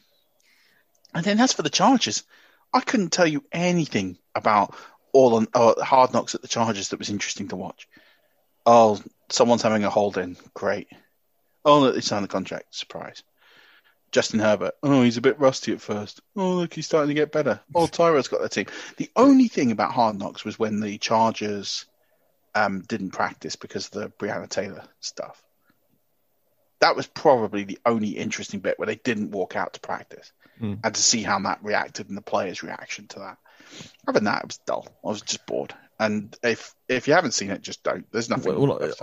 And then as for the Chargers, I couldn't tell you anything about Hard Knocks at the Chargers that was interesting to watch. Oh, someone's having a hold-in. Great. Oh, look, they signed the contract. Surprise. Justin Herbert. Oh, he's a bit rusty at first. Oh, look, he's starting to get better. Oh, Tyrod's got their team. The only thing about Hard Knocks was when the Chargers didn't practice because of the Breonna Taylor stuff. That was probably the only interesting bit where they didn't walk out to practice and to see how that reacted and the players' reaction to that. Other than that, it was dull. I was just bored. And if you haven't seen it, just don't. There's nothing.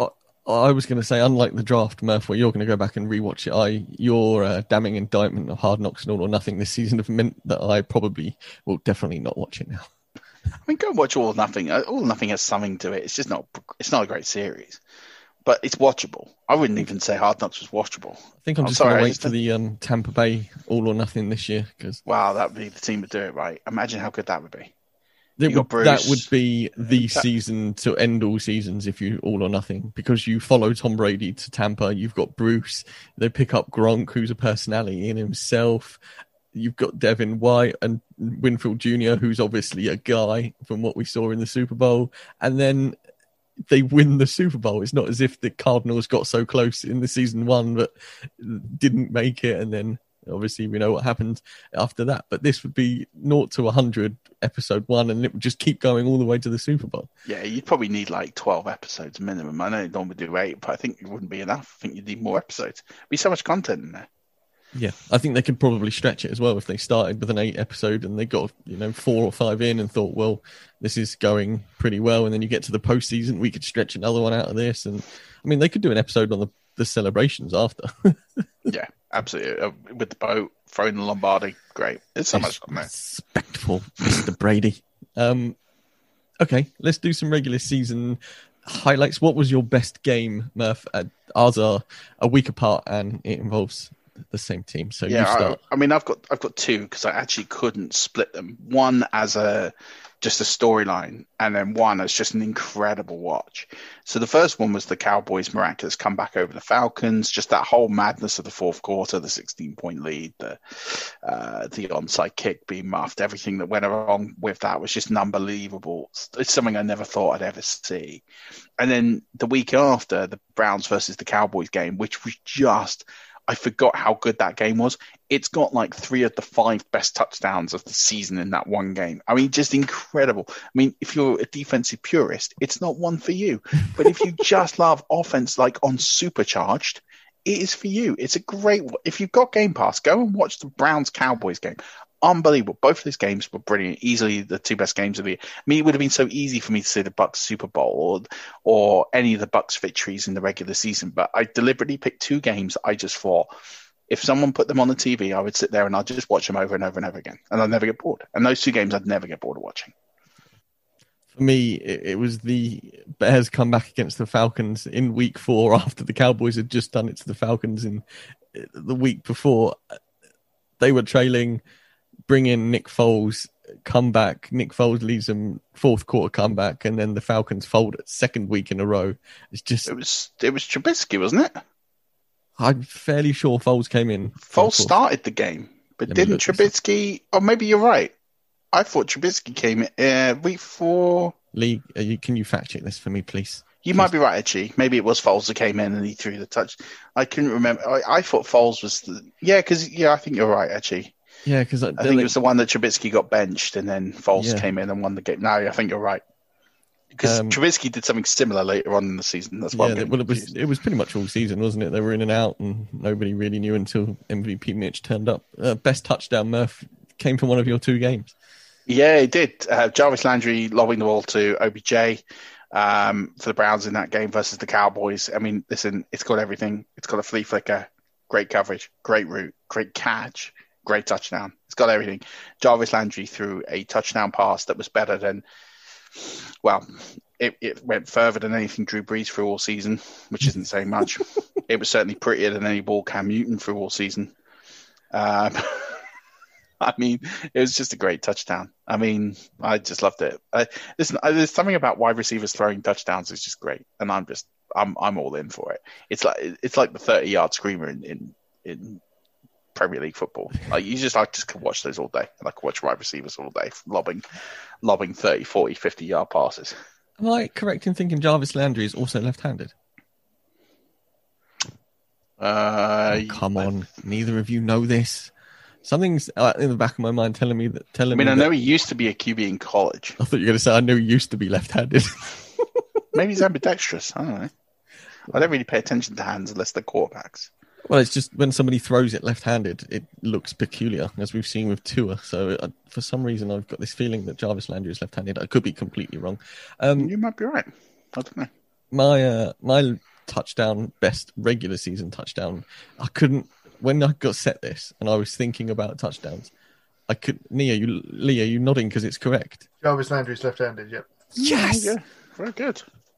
I was going to say, unlike the draft, Murph, where you're going to go back and rewatch it, your damning indictment of Hard Knocks and All or Nothing this season have meant that I probably will definitely not watch it now. I mean, go and watch All or Nothing. All or Nothing has something to it. It's just not. It's not a great series, but it's watchable. I wouldn't even say Hard Knocks was watchable. I think I'm just going to wait for the Tampa Bay All or Nothing this year. Wow, that would be the team to do it right. Imagine how good that would be. That would be the season to end all seasons if you All or Nothing, because you follow Tom Brady to Tampa. You've got Bruce. They pick up Gronk, who's a personality in himself. You've got Devin White and Winfield Jr., who's obviously a guy from what we saw in the Super Bowl. And then they win the Super Bowl. It's not as if the Cardinals got so close in the season one but didn't make it, and then obviously we know what happened after that. But this would be 0 to 100 episode 1, and it would just keep going all the way to the Super Bowl. Yeah, you'd probably need like 12 episodes minimum. I know you normally do 8, but I think it wouldn't be enough. I think you'd need more episodes. There'd be so much content in there. Yeah, I think they could probably stretch it as well if they started with an 8 episode and they got 4 or 5 in and thought, well, this is going pretty well, and then you get to the postseason, we could stretch another one out of this. And I mean, they could do an episode on the celebrations after. Yeah, absolutely. With the boat, throwing the Lombardi, great. It's so much fun there. Respectful, Mr. Brady. Okay, let's do some regular season highlights. What was your best game, Murph? Ours are a week apart, and it involves the same team. So you start. I mean, I've got 2 because I actually couldn't split them. One as just a storyline, and then one as just an incredible watch. So the first one was the Cowboys' miraculous comeback over the Falcons, just that whole madness of the fourth quarter, the 16-point lead, the onside kick being muffed, everything that went along with that was just unbelievable. It's something I never thought I'd ever see. And then the week after, the Browns versus the Cowboys game, which was just... I forgot how good that game was. It's got like 3 of the 5 best touchdowns of the season in that one game. I mean, just incredible. I mean, if you're a defensive purist, it's not one for you. But if you just love offense like on Supercharged, it is for you. It's a great... If you've got Game Pass, go and watch the Browns-Cowboys game. Unbelievable. Both of these games were brilliant. Easily the 2 best games of the year. I mean, it would have been so easy for me to say the Bucs Super Bowl or any of the Bucs victories in the regular season, but I deliberately picked 2 games I just thought if someone put them on the TV, I would sit there and I'd just watch them over and over and over again, and I'd never get bored. And those 2 games I'd never get bored of watching. For me, it was the Bears comeback against the Falcons in week 4 after the Cowboys had just done it to the Falcons in the week before. They were trailing, bring in Nick Foles, come back. Nick Foles leads them 4th quarter comeback, and then the Falcons fold it 2nd week in a row. It's just it was Trubisky, wasn't it? I'm fairly sure Foles came in. Foles started the game, but didn't Trubisky? Oh, maybe you're right. I thought Trubisky came in week 4. Lee, can you fact check this for me, please? You might be right, actually. Maybe it was Foles that came in and he threw the touch. I couldn't remember. I thought Foles was I think you're right, actually. Yeah, because I think it was the one that Trubisky got benched and then Foles came in and won the game. No, I think you're right. Because Trubisky did something similar later on in the season. That's why it was pretty much all season, wasn't it? They were in and out, and nobody really knew until MVP Mitch turned up. Best touchdown, Murph, came from one of your 2 games. Yeah, it did. Jarvis Landry lobbing the ball to OBJ for the Browns in that game versus the Cowboys. I mean, listen, it's got everything. It's got a flea flicker, great coverage, great route, great catch, great touchdown. It's got everything. Jarvis Landry threw a touchdown pass that was better than, well, it went further than anything Drew Brees threw all season, which isn't saying much. It was certainly prettier than any ball Cam Newton threw all season. I mean, it was just a great touchdown. I mean, I just loved it. Listen, there's something about wide receivers throwing touchdowns is just great, and I'm all in for it. It's like the 30-yard screamer in Premier League football. Like you just could watch those all day. I could watch wide receivers all day lobbing 30, 40, 50-yard passes. Am I correct in thinking Jarvis Landry is also left-handed? Come on, neither of you know this. Something's in the back of my mind telling me that. I know he used to be a QB in college. I thought you were going to say I know he used to be left-handed. Maybe he's ambidextrous. I don't know. I don't really pay attention to hands unless they're quarterbacks. Well, it's just when somebody throws it left-handed, it looks peculiar, as we've seen with Tua. So for some reason, I've got this feeling that Jarvis Landry is left-handed. I could be completely wrong. You might be right. I don't know. My touchdown, best regular season touchdown, when I got set this and I was thinking about touchdowns, Leah, you nodding because it's correct. Jarvis Landry's left-handed, yep. Yes! Yeah, very good.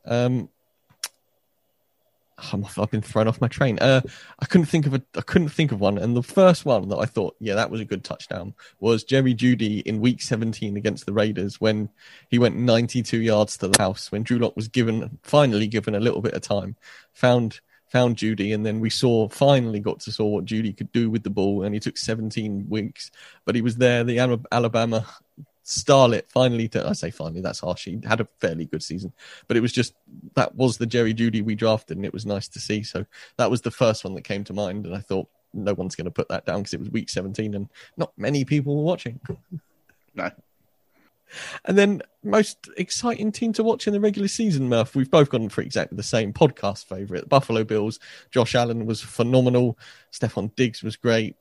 I've been thrown off my train. I couldn't think of one, and the first one that I thought, yeah, that was a good touchdown, was Jerry Jeudy in Week 17 against the Raiders when he went 92 yards to the house when Drew Lock was finally given a little bit of time, found Jeudy, and then we finally got to saw what Jeudy could do with the ball, and he took 17 weeks, but he was there, the Alabama starlet, finally, that's harsh. He had a fairly good season, but it was just, that was the Jerry Jeudy we drafted, and it was nice to see. So that was the first one that came to mind, and I thought no one's going to put that down because it was Week 17 and not many people were watching. No. And then most exciting team to watch in the regular season, Murph, we've both gone for exactly the same podcast favourite. The Buffalo Bills. Josh Allen was phenomenal. Stephon Diggs was great.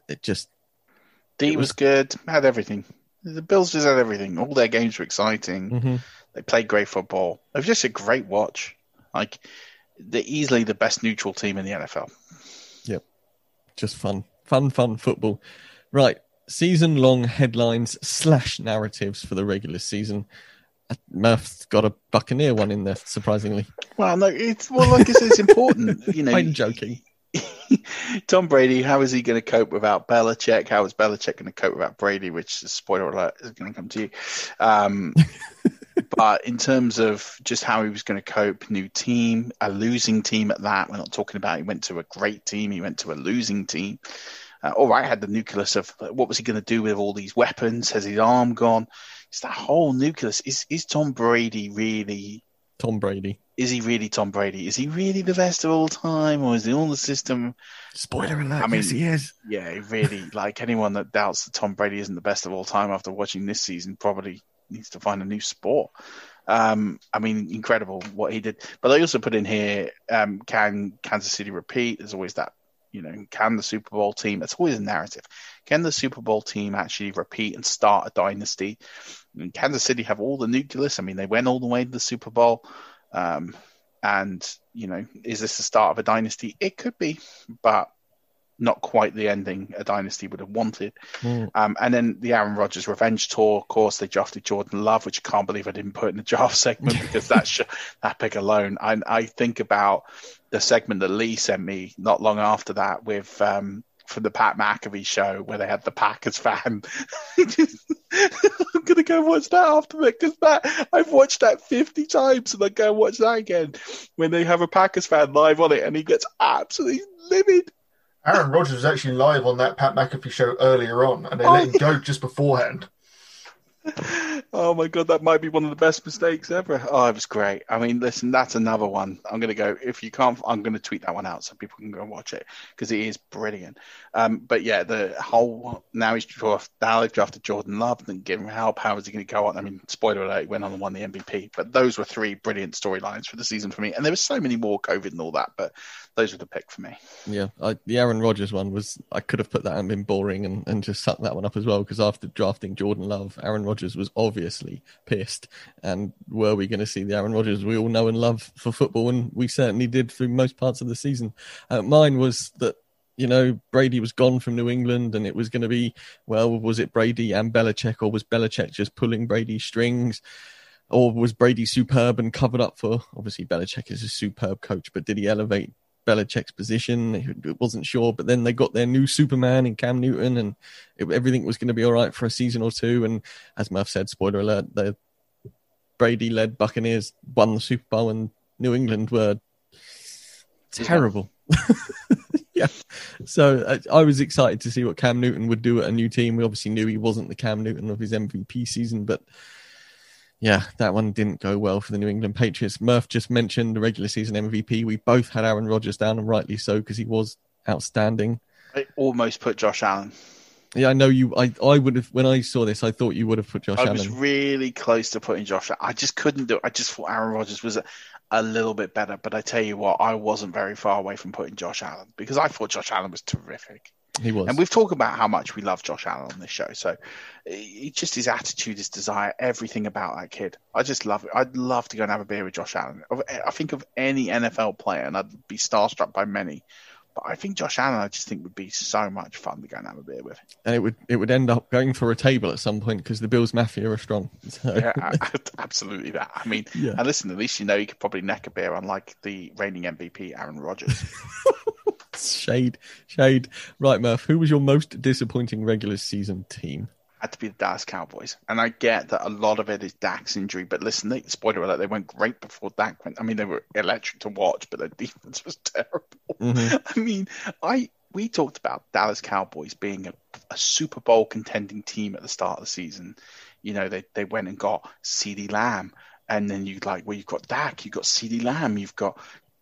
D was good. Had everything. The Bills just had everything. All their games were exciting. Mm-hmm. They played great football. It was just a great watch. They're easily the best neutral team in the NFL. Yep. Just fun football. Right. Season-long headlines / narratives for the regular season. Murph's got a Buccaneer one in there, surprisingly. Well, no, like I said, it's important. I'm joking. Tom Brady, how is he going to cope without Belichick? How is Belichick going to cope without Brady? Which, spoiler alert, is going to come to you. But in terms of just how he was going to cope, new team, a losing team at that. We're not talking about he went to a great team. He went to a losing team. All right, had the nucleus of what was he going to do with all these weapons? Has his arm gone? It's that whole nucleus. Is Tom Brady really Tom Brady? Is he really Tom Brady? Is he really the best of all time, or is he all the system? Spoiler alert, yes, he is. Yeah, really. Anyone that doubts that Tom Brady isn't the best of all time after watching this season probably needs to find a new sport. Incredible what he did. But I also put in here, can Kansas City repeat? There's always that, can the Super Bowl team, it's always a narrative. Can the Super Bowl team actually repeat and start a dynasty? And Kansas City have all the nucleus. They went all the way to the Super Bowl. Is this the start of a dynasty? It could be, but not quite the ending a dynasty would have wanted. And then the Aaron Rodgers revenge tour, of course, they drafted Jordan Love, which I can't believe I didn't put in the draft segment because that pick alone. I think about the segment that Lee sent me not long after that with from the Pat McAfee show where they had the Packers fan. I'm going to go watch that after it because I've watched that 50 times and I go watch that again when they have a Packers fan live on it and he gets absolutely livid. Aaron Rodgers was actually live on that Pat McAfee show earlier on, and they let him go just beforehand. Oh my God, that might be one of the best mistakes ever. Oh, it was great. Listen, that's another one. I'm going to go, if you can't, I'm going to tweet that one out so people can go and watch it because it is brilliant. But yeah, the whole, now they've drafted Jordan Love and give him help. How is he going to go on? Spoiler alert, he went on and won the MVP. But those were 3 brilliant storylines for the season for me. And there were so many more, COVID and all that, but those were the pick for me. Yeah, the Aaron Rodgers one was, I could have put that and been boring and just sucked that one up as well because after drafting Jordan Love, Aaron Rodgers was obviously pissed. And were we going to see the Aaron Rodgers we all know and love for football? And we certainly did through most parts of the season. Mine was that, Brady was gone from New England and it was going to be, was it Brady and Belichick, or was Belichick just pulling Brady's strings? Or was Brady superb and covered up for, obviously Belichick is a superb coach, but did he elevate Belichick's position. It wasn't sure, but then they got their new Superman in Cam Newton, and everything was going to be all right for a season or two. And as Murph said, spoiler alert, the Brady-led Buccaneers won the Super Bowl, and New England were terrible. Yeah. So I was excited to see what Cam Newton would do at a new team. We obviously knew he wasn't the Cam Newton of his MVP season, but yeah, that one didn't go well for the New England Patriots. Murph just mentioned the regular season MVP. We both had Aaron Rodgers down, and rightly so, because he was outstanding. I almost put Josh Allen. Yeah, I know you. I would have, when I saw this, I thought you would have put Josh Allen. I was really close to putting Josh Allen. I just couldn't do it. I just thought Aaron Rodgers was a little bit better. But I tell you what, I wasn't very far away from putting Josh Allen, because I thought Josh Allen was terrific. He was. And we've talked about how much we love Josh Allen on this show. So just his attitude, his desire, everything about that kid. I just love it. I'd love to go and have a beer with Josh Allen. I think of any NFL player, and I'd be starstruck by many. But I think Josh Allen, I just think would be so much fun to go and have a beer with. And it would end up going for a table at some point, because the Bills Mafia are strong. So. Yeah, absolutely that. I mean, yeah. And listen, at least you know you could probably neck a beer, unlike the reigning MVP, Aaron Rodgers. Shade. Right, Murph, who was your most disappointing regular season team? Had to be the Dallas Cowboys. And I get that a lot of it is Dak's injury, but listen, spoiler alert, they went great before Dak went. I mean, they were electric to watch, but their defense was terrible. Mm-hmm. I mean, we talked about Dallas Cowboys being a Super Bowl contending team at the start of the season. You know, they went and got CeeDee Lamb, and then you've got Dak, you've got CeeDee Lamb, you've got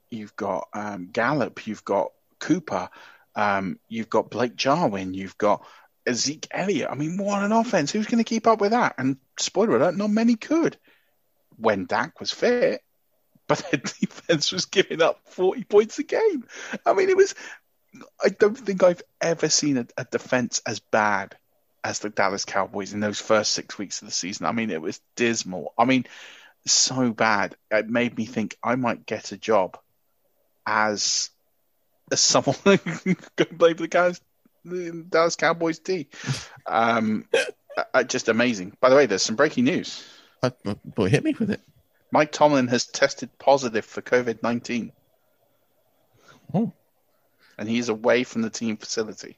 Gallup, you've got Cooper, you've got Blake Jarwin, you've got Zeke Elliott. I mean, what an offense. Who's going to keep up with that? And spoiler alert, not many could when Dak was fit, but their defense was giving up 40 points a game. I mean, I don't think I've ever seen a defense as bad as the Dallas Cowboys in those first 6 weeks of the season. I mean, it was dismal. I mean, so bad. It made me think I might get a job as someone who can go play for the Dallas Cowboys D. Just amazing. By the way, there's some breaking news. Boy, hit me with it. Mike Tomlin has tested positive for COVID-19. Oh. And he's away from the team facility.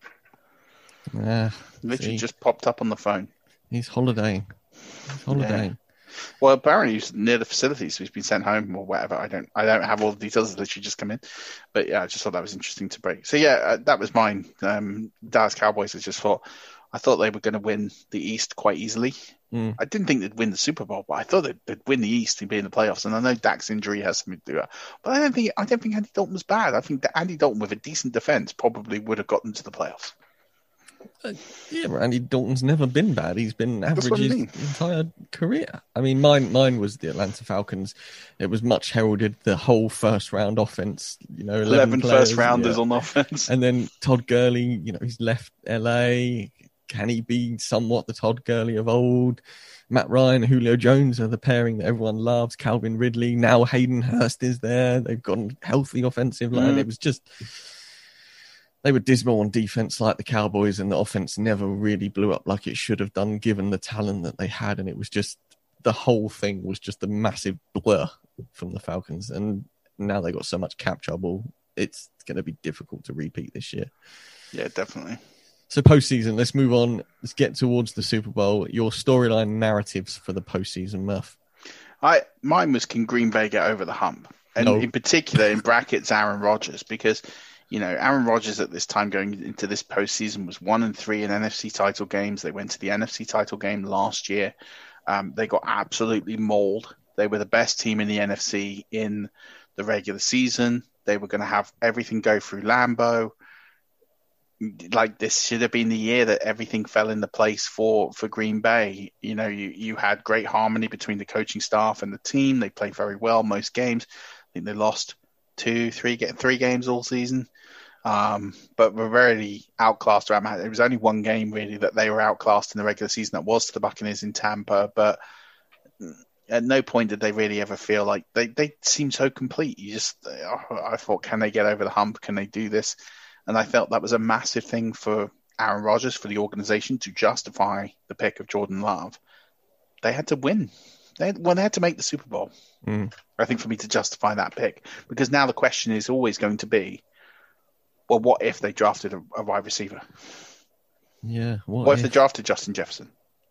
Literally just popped up on the phone. He's holidaying. Yeah. Well, apparently he's near the facility, so he's been sent home or whatever. I don't have all the details. It's literally just come in. But yeah, I just thought that was interesting to break. So yeah, that was mine. Dallas Cowboys, I thought they were going to win the East quite easily. I didn't think they'd win the Super Bowl, but I thought they'd win the East and be in the playoffs. And I know Dak's injury has something to do with it. But I don't think Andy Dalton was bad. I think that Andy Dalton with a decent defense probably would have gotten to the playoffs. Yeah, but Andy Dalton's never been bad. He's been average his entire career. I mean, mine was the Atlanta Falcons. It was much heralded, the whole first round offense. 11 first rounders on offense. And then Todd Gurley, he's left LA. Can he be somewhat the Todd Gurley of old? Matt Ryan and Julio Jones are the pairing that everyone loves. Calvin Ridley. Now Hayden Hurst is there. They've got a healthy offensive line. It was just... They were dismal on defense like the Cowboys, and the offense never really blew up like it should have done given the talent that they had. And it was just, the whole thing was just a massive blur from the Falcons. And now they got so much cap trouble, it's going to be difficult to repeat this year. Yeah, definitely. So postseason, let's move on. Let's get towards the Super Bowl. Your storyline narratives for the postseason, Murph. Mine was, can Green Bay get over the hump? And in particular, in brackets, Aaron Rodgers, because... Aaron Rodgers at this time going into this postseason was 1-3 in NFC title games. They went to the NFC title game last year. They got absolutely mauled. They were the best team in the NFC in the regular season. They were going to have everything go through Lambeau. Like, this should have been the year that everything fell into place for Green Bay. You had great harmony between the coaching staff and the team. They played very well most games. I think they lost three games all season. But were very outclassed around. There was only one game really that they were outclassed in the regular season. That was to the Buccaneers in Tampa, but at no point did they really ever feel like they seemed so complete. I thought, can they get over the hump? Can they do this? And I felt that was a massive thing for Aaron Rodgers, for the organization to justify the pick of Jordan Love. They had to win. They had to make the Super Bowl. I think for me to justify that pick, because now the question is always going to be, well, what if they drafted a wide receiver? Yeah. What if they drafted Justin Jefferson?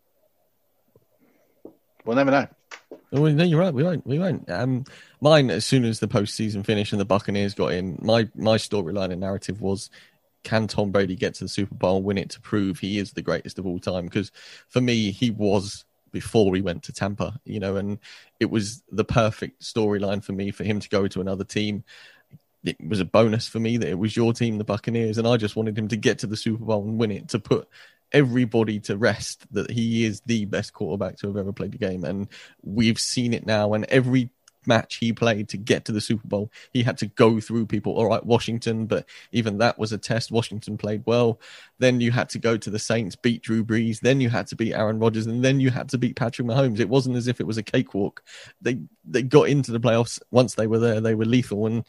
We'll never know. Oh, no, you're right. We won't. Mine, as soon as the postseason finished and the Buccaneers got in, my storyline and narrative was, can Tom Brady get to the Super Bowl and win it to prove he is the greatest of all time? Because for me, he was before he went to Tampa, and it was the perfect storyline for me for him to go to another team. It was a bonus for me that it was your team, the Buccaneers, and I just wanted him to get to the Super Bowl and win it to put everybody to rest that he is the best quarterback to have ever played the game. And we've seen it now. And every match he played to get to the Super Bowl, he had to go through people. All right, Washington, but even that was a test. Washington played well. Then you had to go to the Saints, beat Drew Brees. Then you had to beat Aaron Rodgers, and then you had to beat Patrick Mahomes. It wasn't as if it was a cakewalk. They got into the playoffs. Once they were there, they were lethal. And,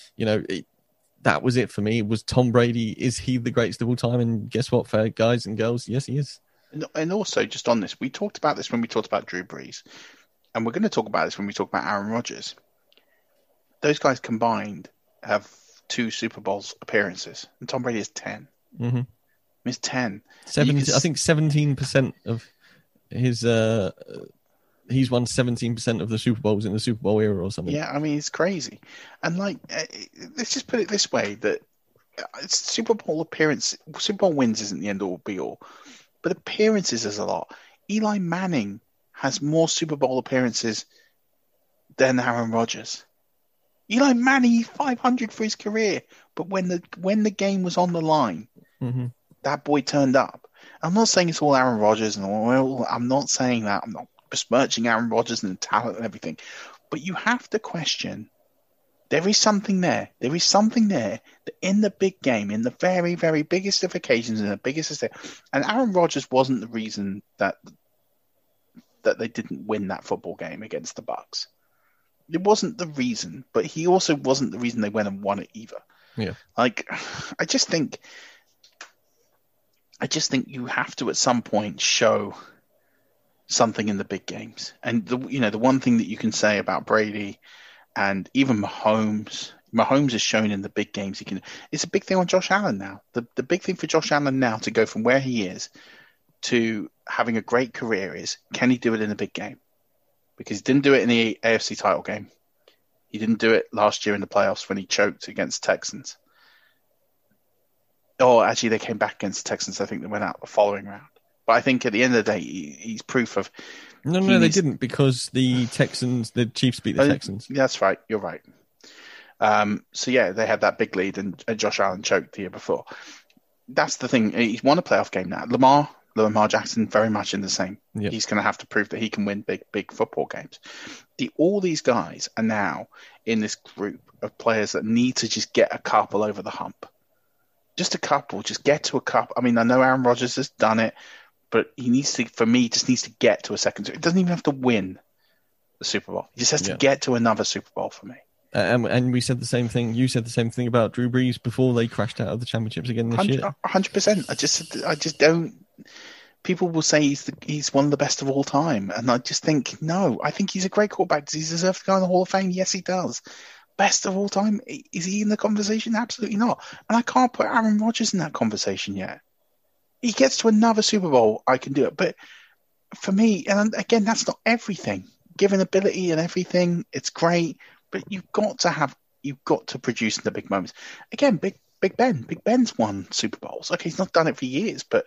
that was it for me. It was Tom Brady. Is he the greatest of all time? And guess what, fair guys and girls? Yes, he is. And also, just on this, we talked about this when we talked about Drew Brees. And we're going to talk about this when we talk about Aaron Rodgers. Those guys combined have 2 Super Bowls appearances. And Tom Brady has 10. Mm-hmm. He's 10. I think 17% of his... he's won 17% of the Super Bowls in the Super Bowl era or something. Yeah, I mean, it's crazy. And, let's just put it this way, that Super Bowl wins isn't the end-all, be-all. But appearances is a lot. Eli Manning has more Super Bowl appearances than Aaron Rodgers. Eli Manning, 500 for his career. But when the game was on the line, that boy turned up. I'm not saying it's all Aaron Rodgers, and I'm not saying that. I'm not besmirching Aaron Rodgers and the talent and everything, but you have to question, there is something there. There is something there that in the big game, in the very, very biggest of occasions, in the biggest of and Aaron Rodgers wasn't the reason that they didn't win that football game against the Bucs. It wasn't the reason, but he also wasn't the reason they went and won it either. Yeah. I just think you have to at some point show something in the big games. And the one thing that you can say about Brady and even Mahomes has shown in the big games it's a big thing on Josh Allen now. The big thing for Josh Allen now to go from where he is to having a great career is, can he do it in a big game? Because he didn't do it in the AFC title game. He didn't do it last year in the playoffs when he choked against the Texans. Oh, actually, they came back against the Texans. I think they went out the following round. But I think at the end of the day, he's proof of... No, they didn't, because the Chiefs beat the Texans. That's right. You're right. So, yeah, they had that big lead, and Josh Allen choked the year before. That's the thing. He's won a playoff game now. Lamar Jackson, very much in the same. Yep. He's going to have to prove that he can win big football games. All these guys are now in this group of players that need to just get a couple over the hump. Just a couple. Just get to a couple. I mean, I know Aaron Rodgers has done it, but he needs to get to a second. It doesn't even have to win the Super Bowl. He just has to get to another Super Bowl for me. And we said the same thing. You said the same thing about Drew Brees before they crashed out of the championships again this year. 100%. I just don't. People will say he's one of the best of all time, and I just think no. I think he's a great quarterback. Does he deserve to go in the Hall of Fame? Yes, he does. Best of all time? Is he in the conversation? Absolutely not. And I can't put Aaron Rodgers in that conversation yet. He gets to another Super Bowl, I can do it. But for me, and again, that's not everything. Given ability and everything, it's great. But you've got to produce in the big moments. Again, Big Ben's won Super Bowls. Okay, he's not done it for years, but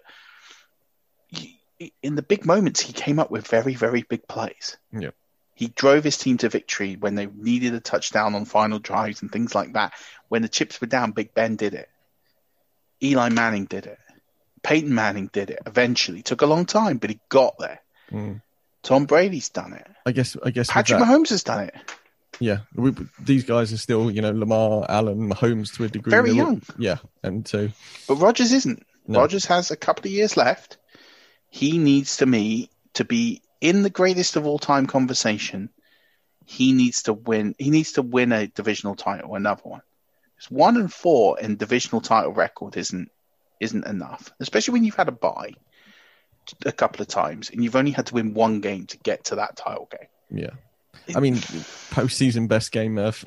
in the big moments, he came up with very, very big plays. Yeah. He drove his team to victory when they needed a touchdown on final drives and things like that. When the chips were down, Big Ben did it. Eli Manning did it. Peyton Manning did it eventually. Took a long time, but he got there. Tom Brady's done it. I guess Patrick Mahomes has done it. Yeah, these guys are still, Lamar, Allen, Mahomes to a degree. Very young. Yeah, and so... But Rodgers isn't. No. Rodgers has a couple of years left. He needs to be in the greatest of all time conversation. He needs to win. He needs to win a divisional title, another one. It's 1-4 in divisional title record isn't enough, especially when you've had a bye a couple of times and you've only had to win one game to get to that title game. Yeah. I mean, postseason best game, Murph.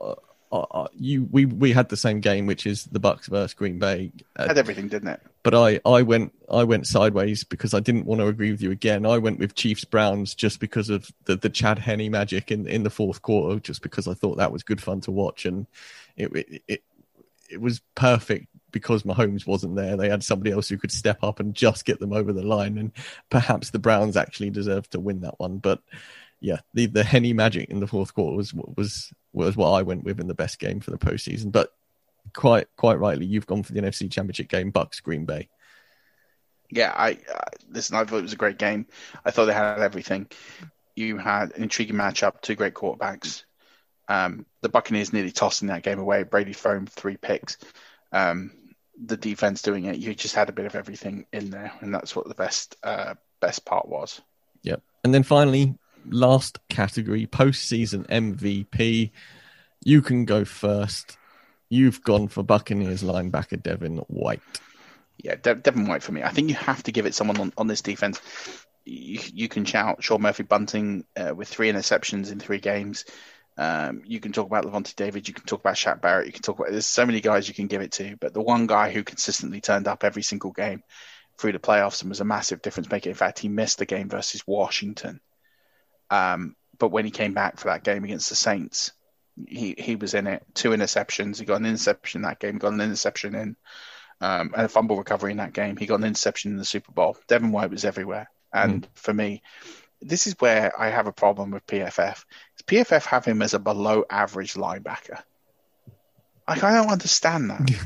We had the same game, which is the Bucks versus Green Bay. Had everything, didn't it? But I went sideways because I didn't want to agree with you again. I went with Chiefs Browns just because of the Chad Henne magic in the fourth quarter, just because I thought that was good fun to watch, and it was perfect because Mahomes wasn't there. They had somebody else who could step up and just get them over the line, and perhaps the Browns actually deserved to win that one. But yeah, the Henne magic in the fourth quarter was what I went with in the best game for the postseason. But quite rightly, you've gone for the NFC Championship game, Bucks Green Bay. Yeah, listen, I thought it was a great game. I thought they had everything. You had an intriguing matchup, two great quarterbacks. The Buccaneers nearly tossing that game away. Brady throwing 3 picks. The defense doing it. You just had a bit of everything in there, and that's what the best part was. Yep. And then finally, last category, postseason MVP. You can go first. You've gone for Buccaneers linebacker Devin White. Yeah, Devin White for me. I think you have to give it someone on this defense. You can shout Sean Murphy-Bunting with 3 interceptions in 3 games. You can talk about Lavonte David. You can talk about Shaq Barrett. You can talk about. There's so many guys you can give it to, but the one guy who consistently turned up every single game through the playoffs and was a massive difference maker. In fact, he missed the game versus Washington. But when he came back for that game against the Saints, he was in it. 2 interceptions. He got an interception in that game. Got an interception in and a fumble recovery in that game. He got an interception in the Super Bowl. Devin White was everywhere. And for me, this is where I have a problem with PFF. PFF have him as a below average linebacker. I don't understand that.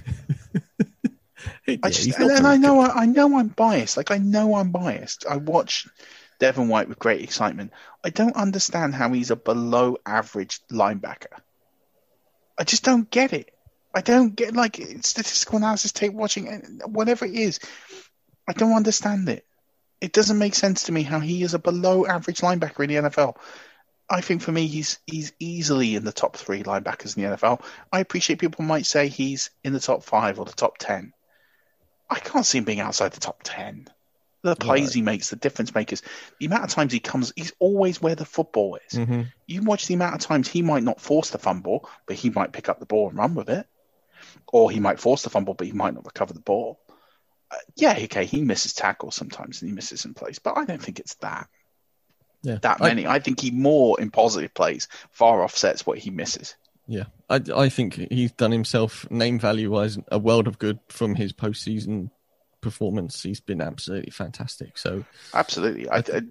I know I'm biased. I know I'm biased. I watch Devin White with great excitement. I don't understand how he's a below average linebacker. I just don't get it. I don't get statistical analysis, tape watching, whatever it is. I don't understand it. It doesn't make sense to me how he is a below average linebacker in the NFL. I think for me, he's easily in the top 3 linebackers in the NFL. I appreciate people might say he's in the top 5 or the top 10. I can't see him being outside the top 10. The plays he makes, the difference makers, the amount of times he comes, he's always where the football is. Mm-hmm. You watch the amount of times he might not force the fumble, but he might pick up the ball and run with it. Or he might force the fumble, but he might not recover the ball. He misses tackles sometimes and he misses some plays, but I don't think it's that many. I think he more in positive plays far offsets what he misses. Yeah, I think he's done himself name value wise a world of good from his postseason performance. He's been absolutely fantastic. So absolutely,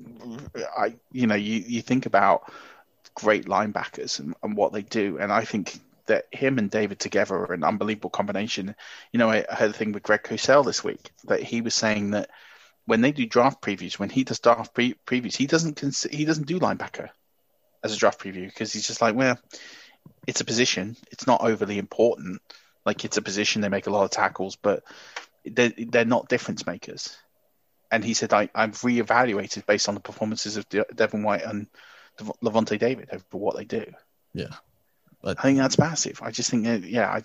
you think about great linebackers and what they do, and I think that him and David together are an unbelievable combination. I heard a thing with Greg Cosell this week that he was saying that when they do draft previews, when he does draft previews, he doesn't do linebacker as a draft preview because he's just like, well, it's a position. It's not overly important. Like, it's a position. They make a lot of tackles, but they're not difference makers. And he said, I've reevaluated based on the performances of Devin White and Lavonte David over what they do. Yeah. I think that's massive. I just think,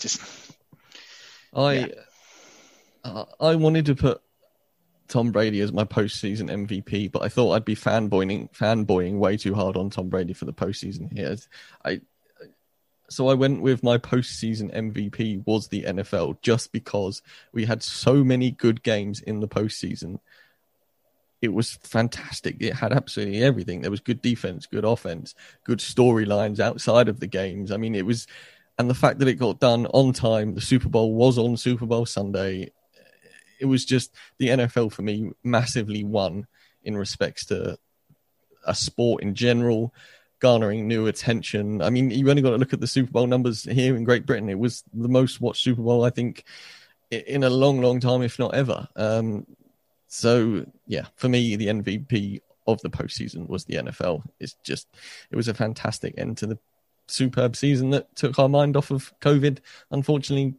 I wanted to put Tom Brady as my postseason MVP, but I thought I'd be fanboying way too hard on Tom Brady for the postseason here. So I went with my postseason MVP was the NFL, just because we had so many good games in the postseason. It was fantastic. It had absolutely everything. There was good defense, good offense, good storylines outside of the games. I mean, and the fact that it got done on time, the Super Bowl was on Super Bowl Sunday. It was just, the NFL for me massively won in respects to a sport in general, garnering new attention. I mean, you only got to look at the Super Bowl numbers here in Great Britain. It was the most watched Super Bowl, I think, in a long, long time, if not ever. So, yeah, for me, the MVP of the postseason was the NFL. It was a fantastic end to the superb season that took our mind off of COVID, unfortunately,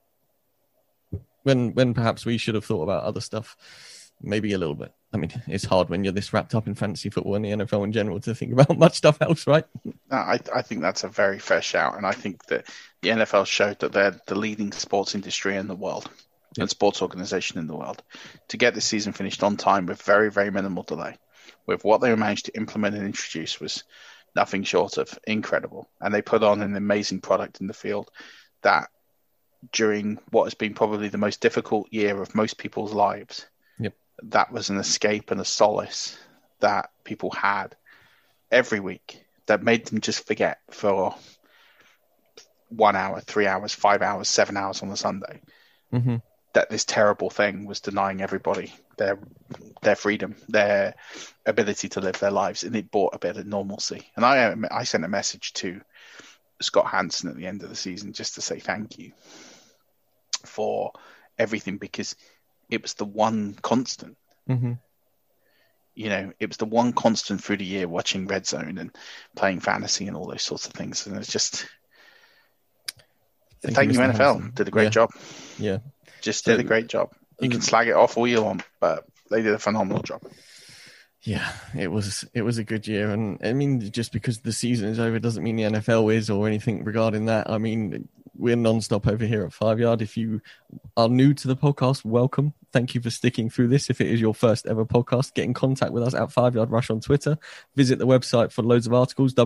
when perhaps we should have thought about other stuff, maybe a little bit. I mean, it's hard when you're this wrapped up in fantasy football and the NFL in general to think about much stuff else, right? I think that's a very fair shout, and I think that the NFL showed that they're the leading sports industry in the world. And sports organization in the world, to get this season finished on time with very, very minimal delay, with what they managed to implement and introduce was nothing short of incredible. And they put on an amazing product in the field that during what has been probably the most difficult year of most people's lives, that was an escape and a solace that people had every week that made them just forget for 1 hour, 3 hours, 5 hours, 7 hours on a Sunday. That this terrible thing was denying everybody their freedom, their ability to live their lives, and it brought a bit of normalcy. And I sent a message to Scott Hansen at the end of the season just to say thank you for everything, because it was the one constant. You know, it was the one constant through the year, watching Red Zone and playing fantasy and all those sorts of things. And it's just thank you, NFL. Did a great job. Yeah. Just did a great job. You can slag it off all you want, but they did a phenomenal job. Yeah, it was a good year. And I mean, just because the season is over doesn't mean the NFL is or anything regarding that. I mean, we're non-stop over here at 5 Yard. If you are new to the podcast, welcome. Thank you for sticking through this. If it is your first ever podcast, get in contact with us at 5 Yard Rush on Twitter. Visit the website for loads of articles,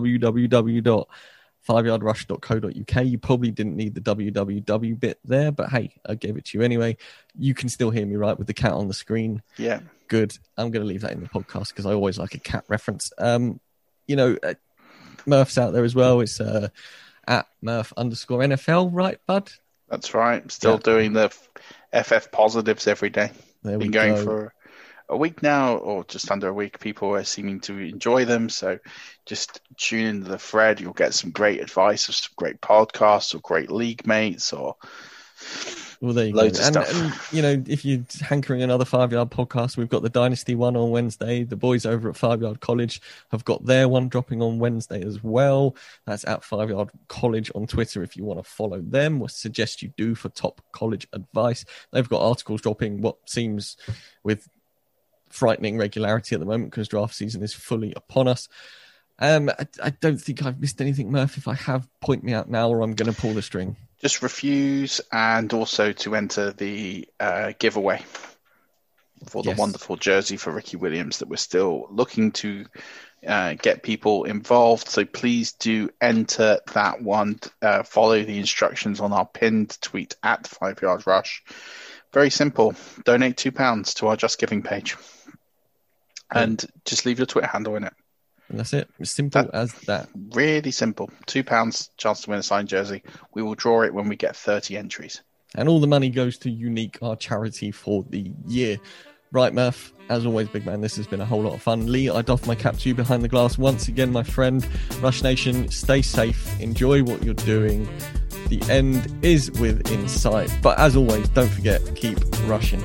www.5yardrush.co.uk. You probably didn't need the www bit there, but hey, I gave it to you anyway. You can still hear me, right, with the cat on the screen. Yeah. Good. I'm going to leave that in the podcast because I always like a cat reference. You know, Murph's out there as well. It's at Murph_NFL, right, bud? That's right. Still doing the FF positives every day. Been going for a week now, or just under a week. People are seeming to enjoy them. So just tune into the thread. You'll get some great advice, or some great podcasts, or great league mates, or loads of stuff. And, you know, if you're hankering another 5 Yard podcast, we've got the Dynasty one on Wednesday. The boys over at 5 Yard College have got their one dropping on Wednesday as well. That's at 5 Yard College on Twitter if you want to follow them. I suggest you do for top college advice. They've got articles dropping what seems with frightening regularity at the moment because draft season is fully upon us. I don't think I've missed anything, Murph. If I have, point me out now or I'm going to pull the string. Just refuse, and also to enter the giveaway for the wonderful jersey for Ricky Williams that we're still looking to get people involved. So please do enter that one. Follow the instructions on our pinned tweet at 5 Yard Rush. Very simple. Donate £2 to our Just Giving page. And just leave your Twitter handle in it. And that's it. As simple as that. Really simple. £2, chance to win a signed jersey. We will draw it when we get 30 entries. And all the money goes to Unique, our charity for the year. Right, Murph, as always, big man, this has been a whole lot of fun. Lee, I doff my cap to you behind the glass once again, my friend. Rush Nation, stay safe. Enjoy what you're doing. The end is within sight. But as always, don't forget, keep rushing.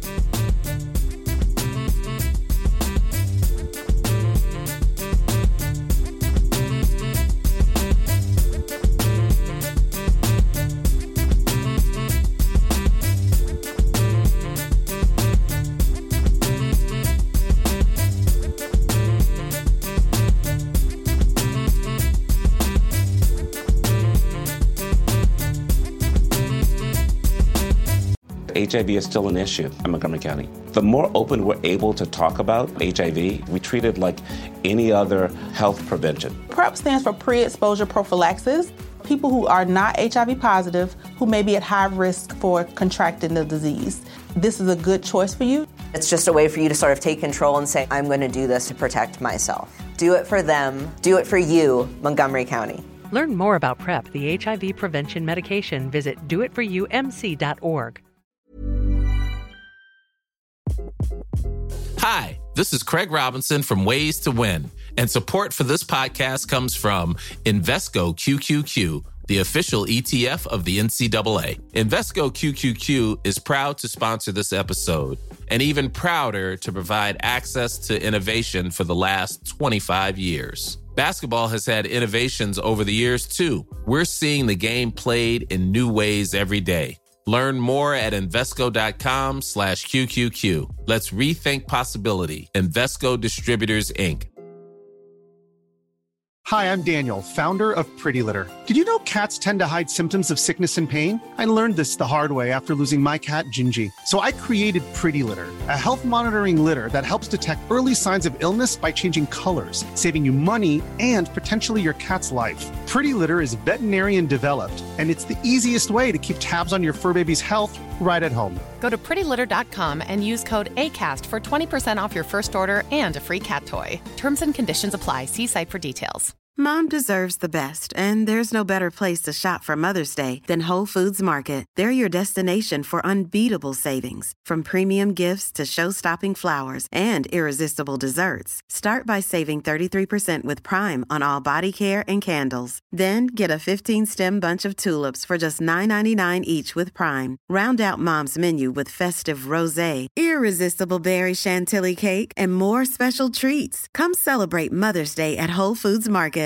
HIV is still an issue in Montgomery County. The more open we're able to talk about HIV, we treat it like any other health prevention. PrEP stands for pre-exposure prophylaxis. People who are not HIV positive, who may be at high risk for contracting the disease. This is a good choice for you. It's just a way for you to sort of take control and say, I'm going to do this to protect myself. Do it for them. Do it for you, Montgomery County. Learn more about PrEP, the HIV prevention medication. Visit doitforyoumc.org. Hi, this is Craig Robinson from Ways to Win, and support for this podcast comes from Invesco QQQ, the official ETF of the NCAA. Invesco QQQ is proud to sponsor this episode, and even prouder to provide access to innovation for the last 25 years. Basketball has had innovations over the years, too. We're seeing the game played in new ways every day. Learn more at Invesco.com/QQQ. Let's rethink possibility. Invesco Distributors, Inc. Hi, I'm Daniel, founder of Pretty Litter. Did you know cats tend to hide symptoms of sickness and pain? I learned this the hard way after losing my cat, Gingy. So I created Pretty Litter, a health monitoring litter that helps detect early signs of illness by changing colors, saving you money and potentially your cat's life. Pretty Litter is veterinarian developed, and it's the easiest way to keep tabs on your fur baby's health right at home. Go to prettylitter.com and use code ACAST for 20% off your first order and a free cat toy. Terms and conditions apply. See site for details. Mom deserves the best, and there's no better place to shop for Mother's Day than Whole Foods Market. They're your destination for unbeatable savings, from premium gifts to show-stopping flowers and irresistible desserts. Start by saving 33% with Prime on all body care and candles. Then get a 15-stem bunch of tulips for just $9.99 each with Prime. Round out Mom's menu with festive rosé, irresistible berry chantilly cake, and more special treats. Come celebrate Mother's Day at Whole Foods Market.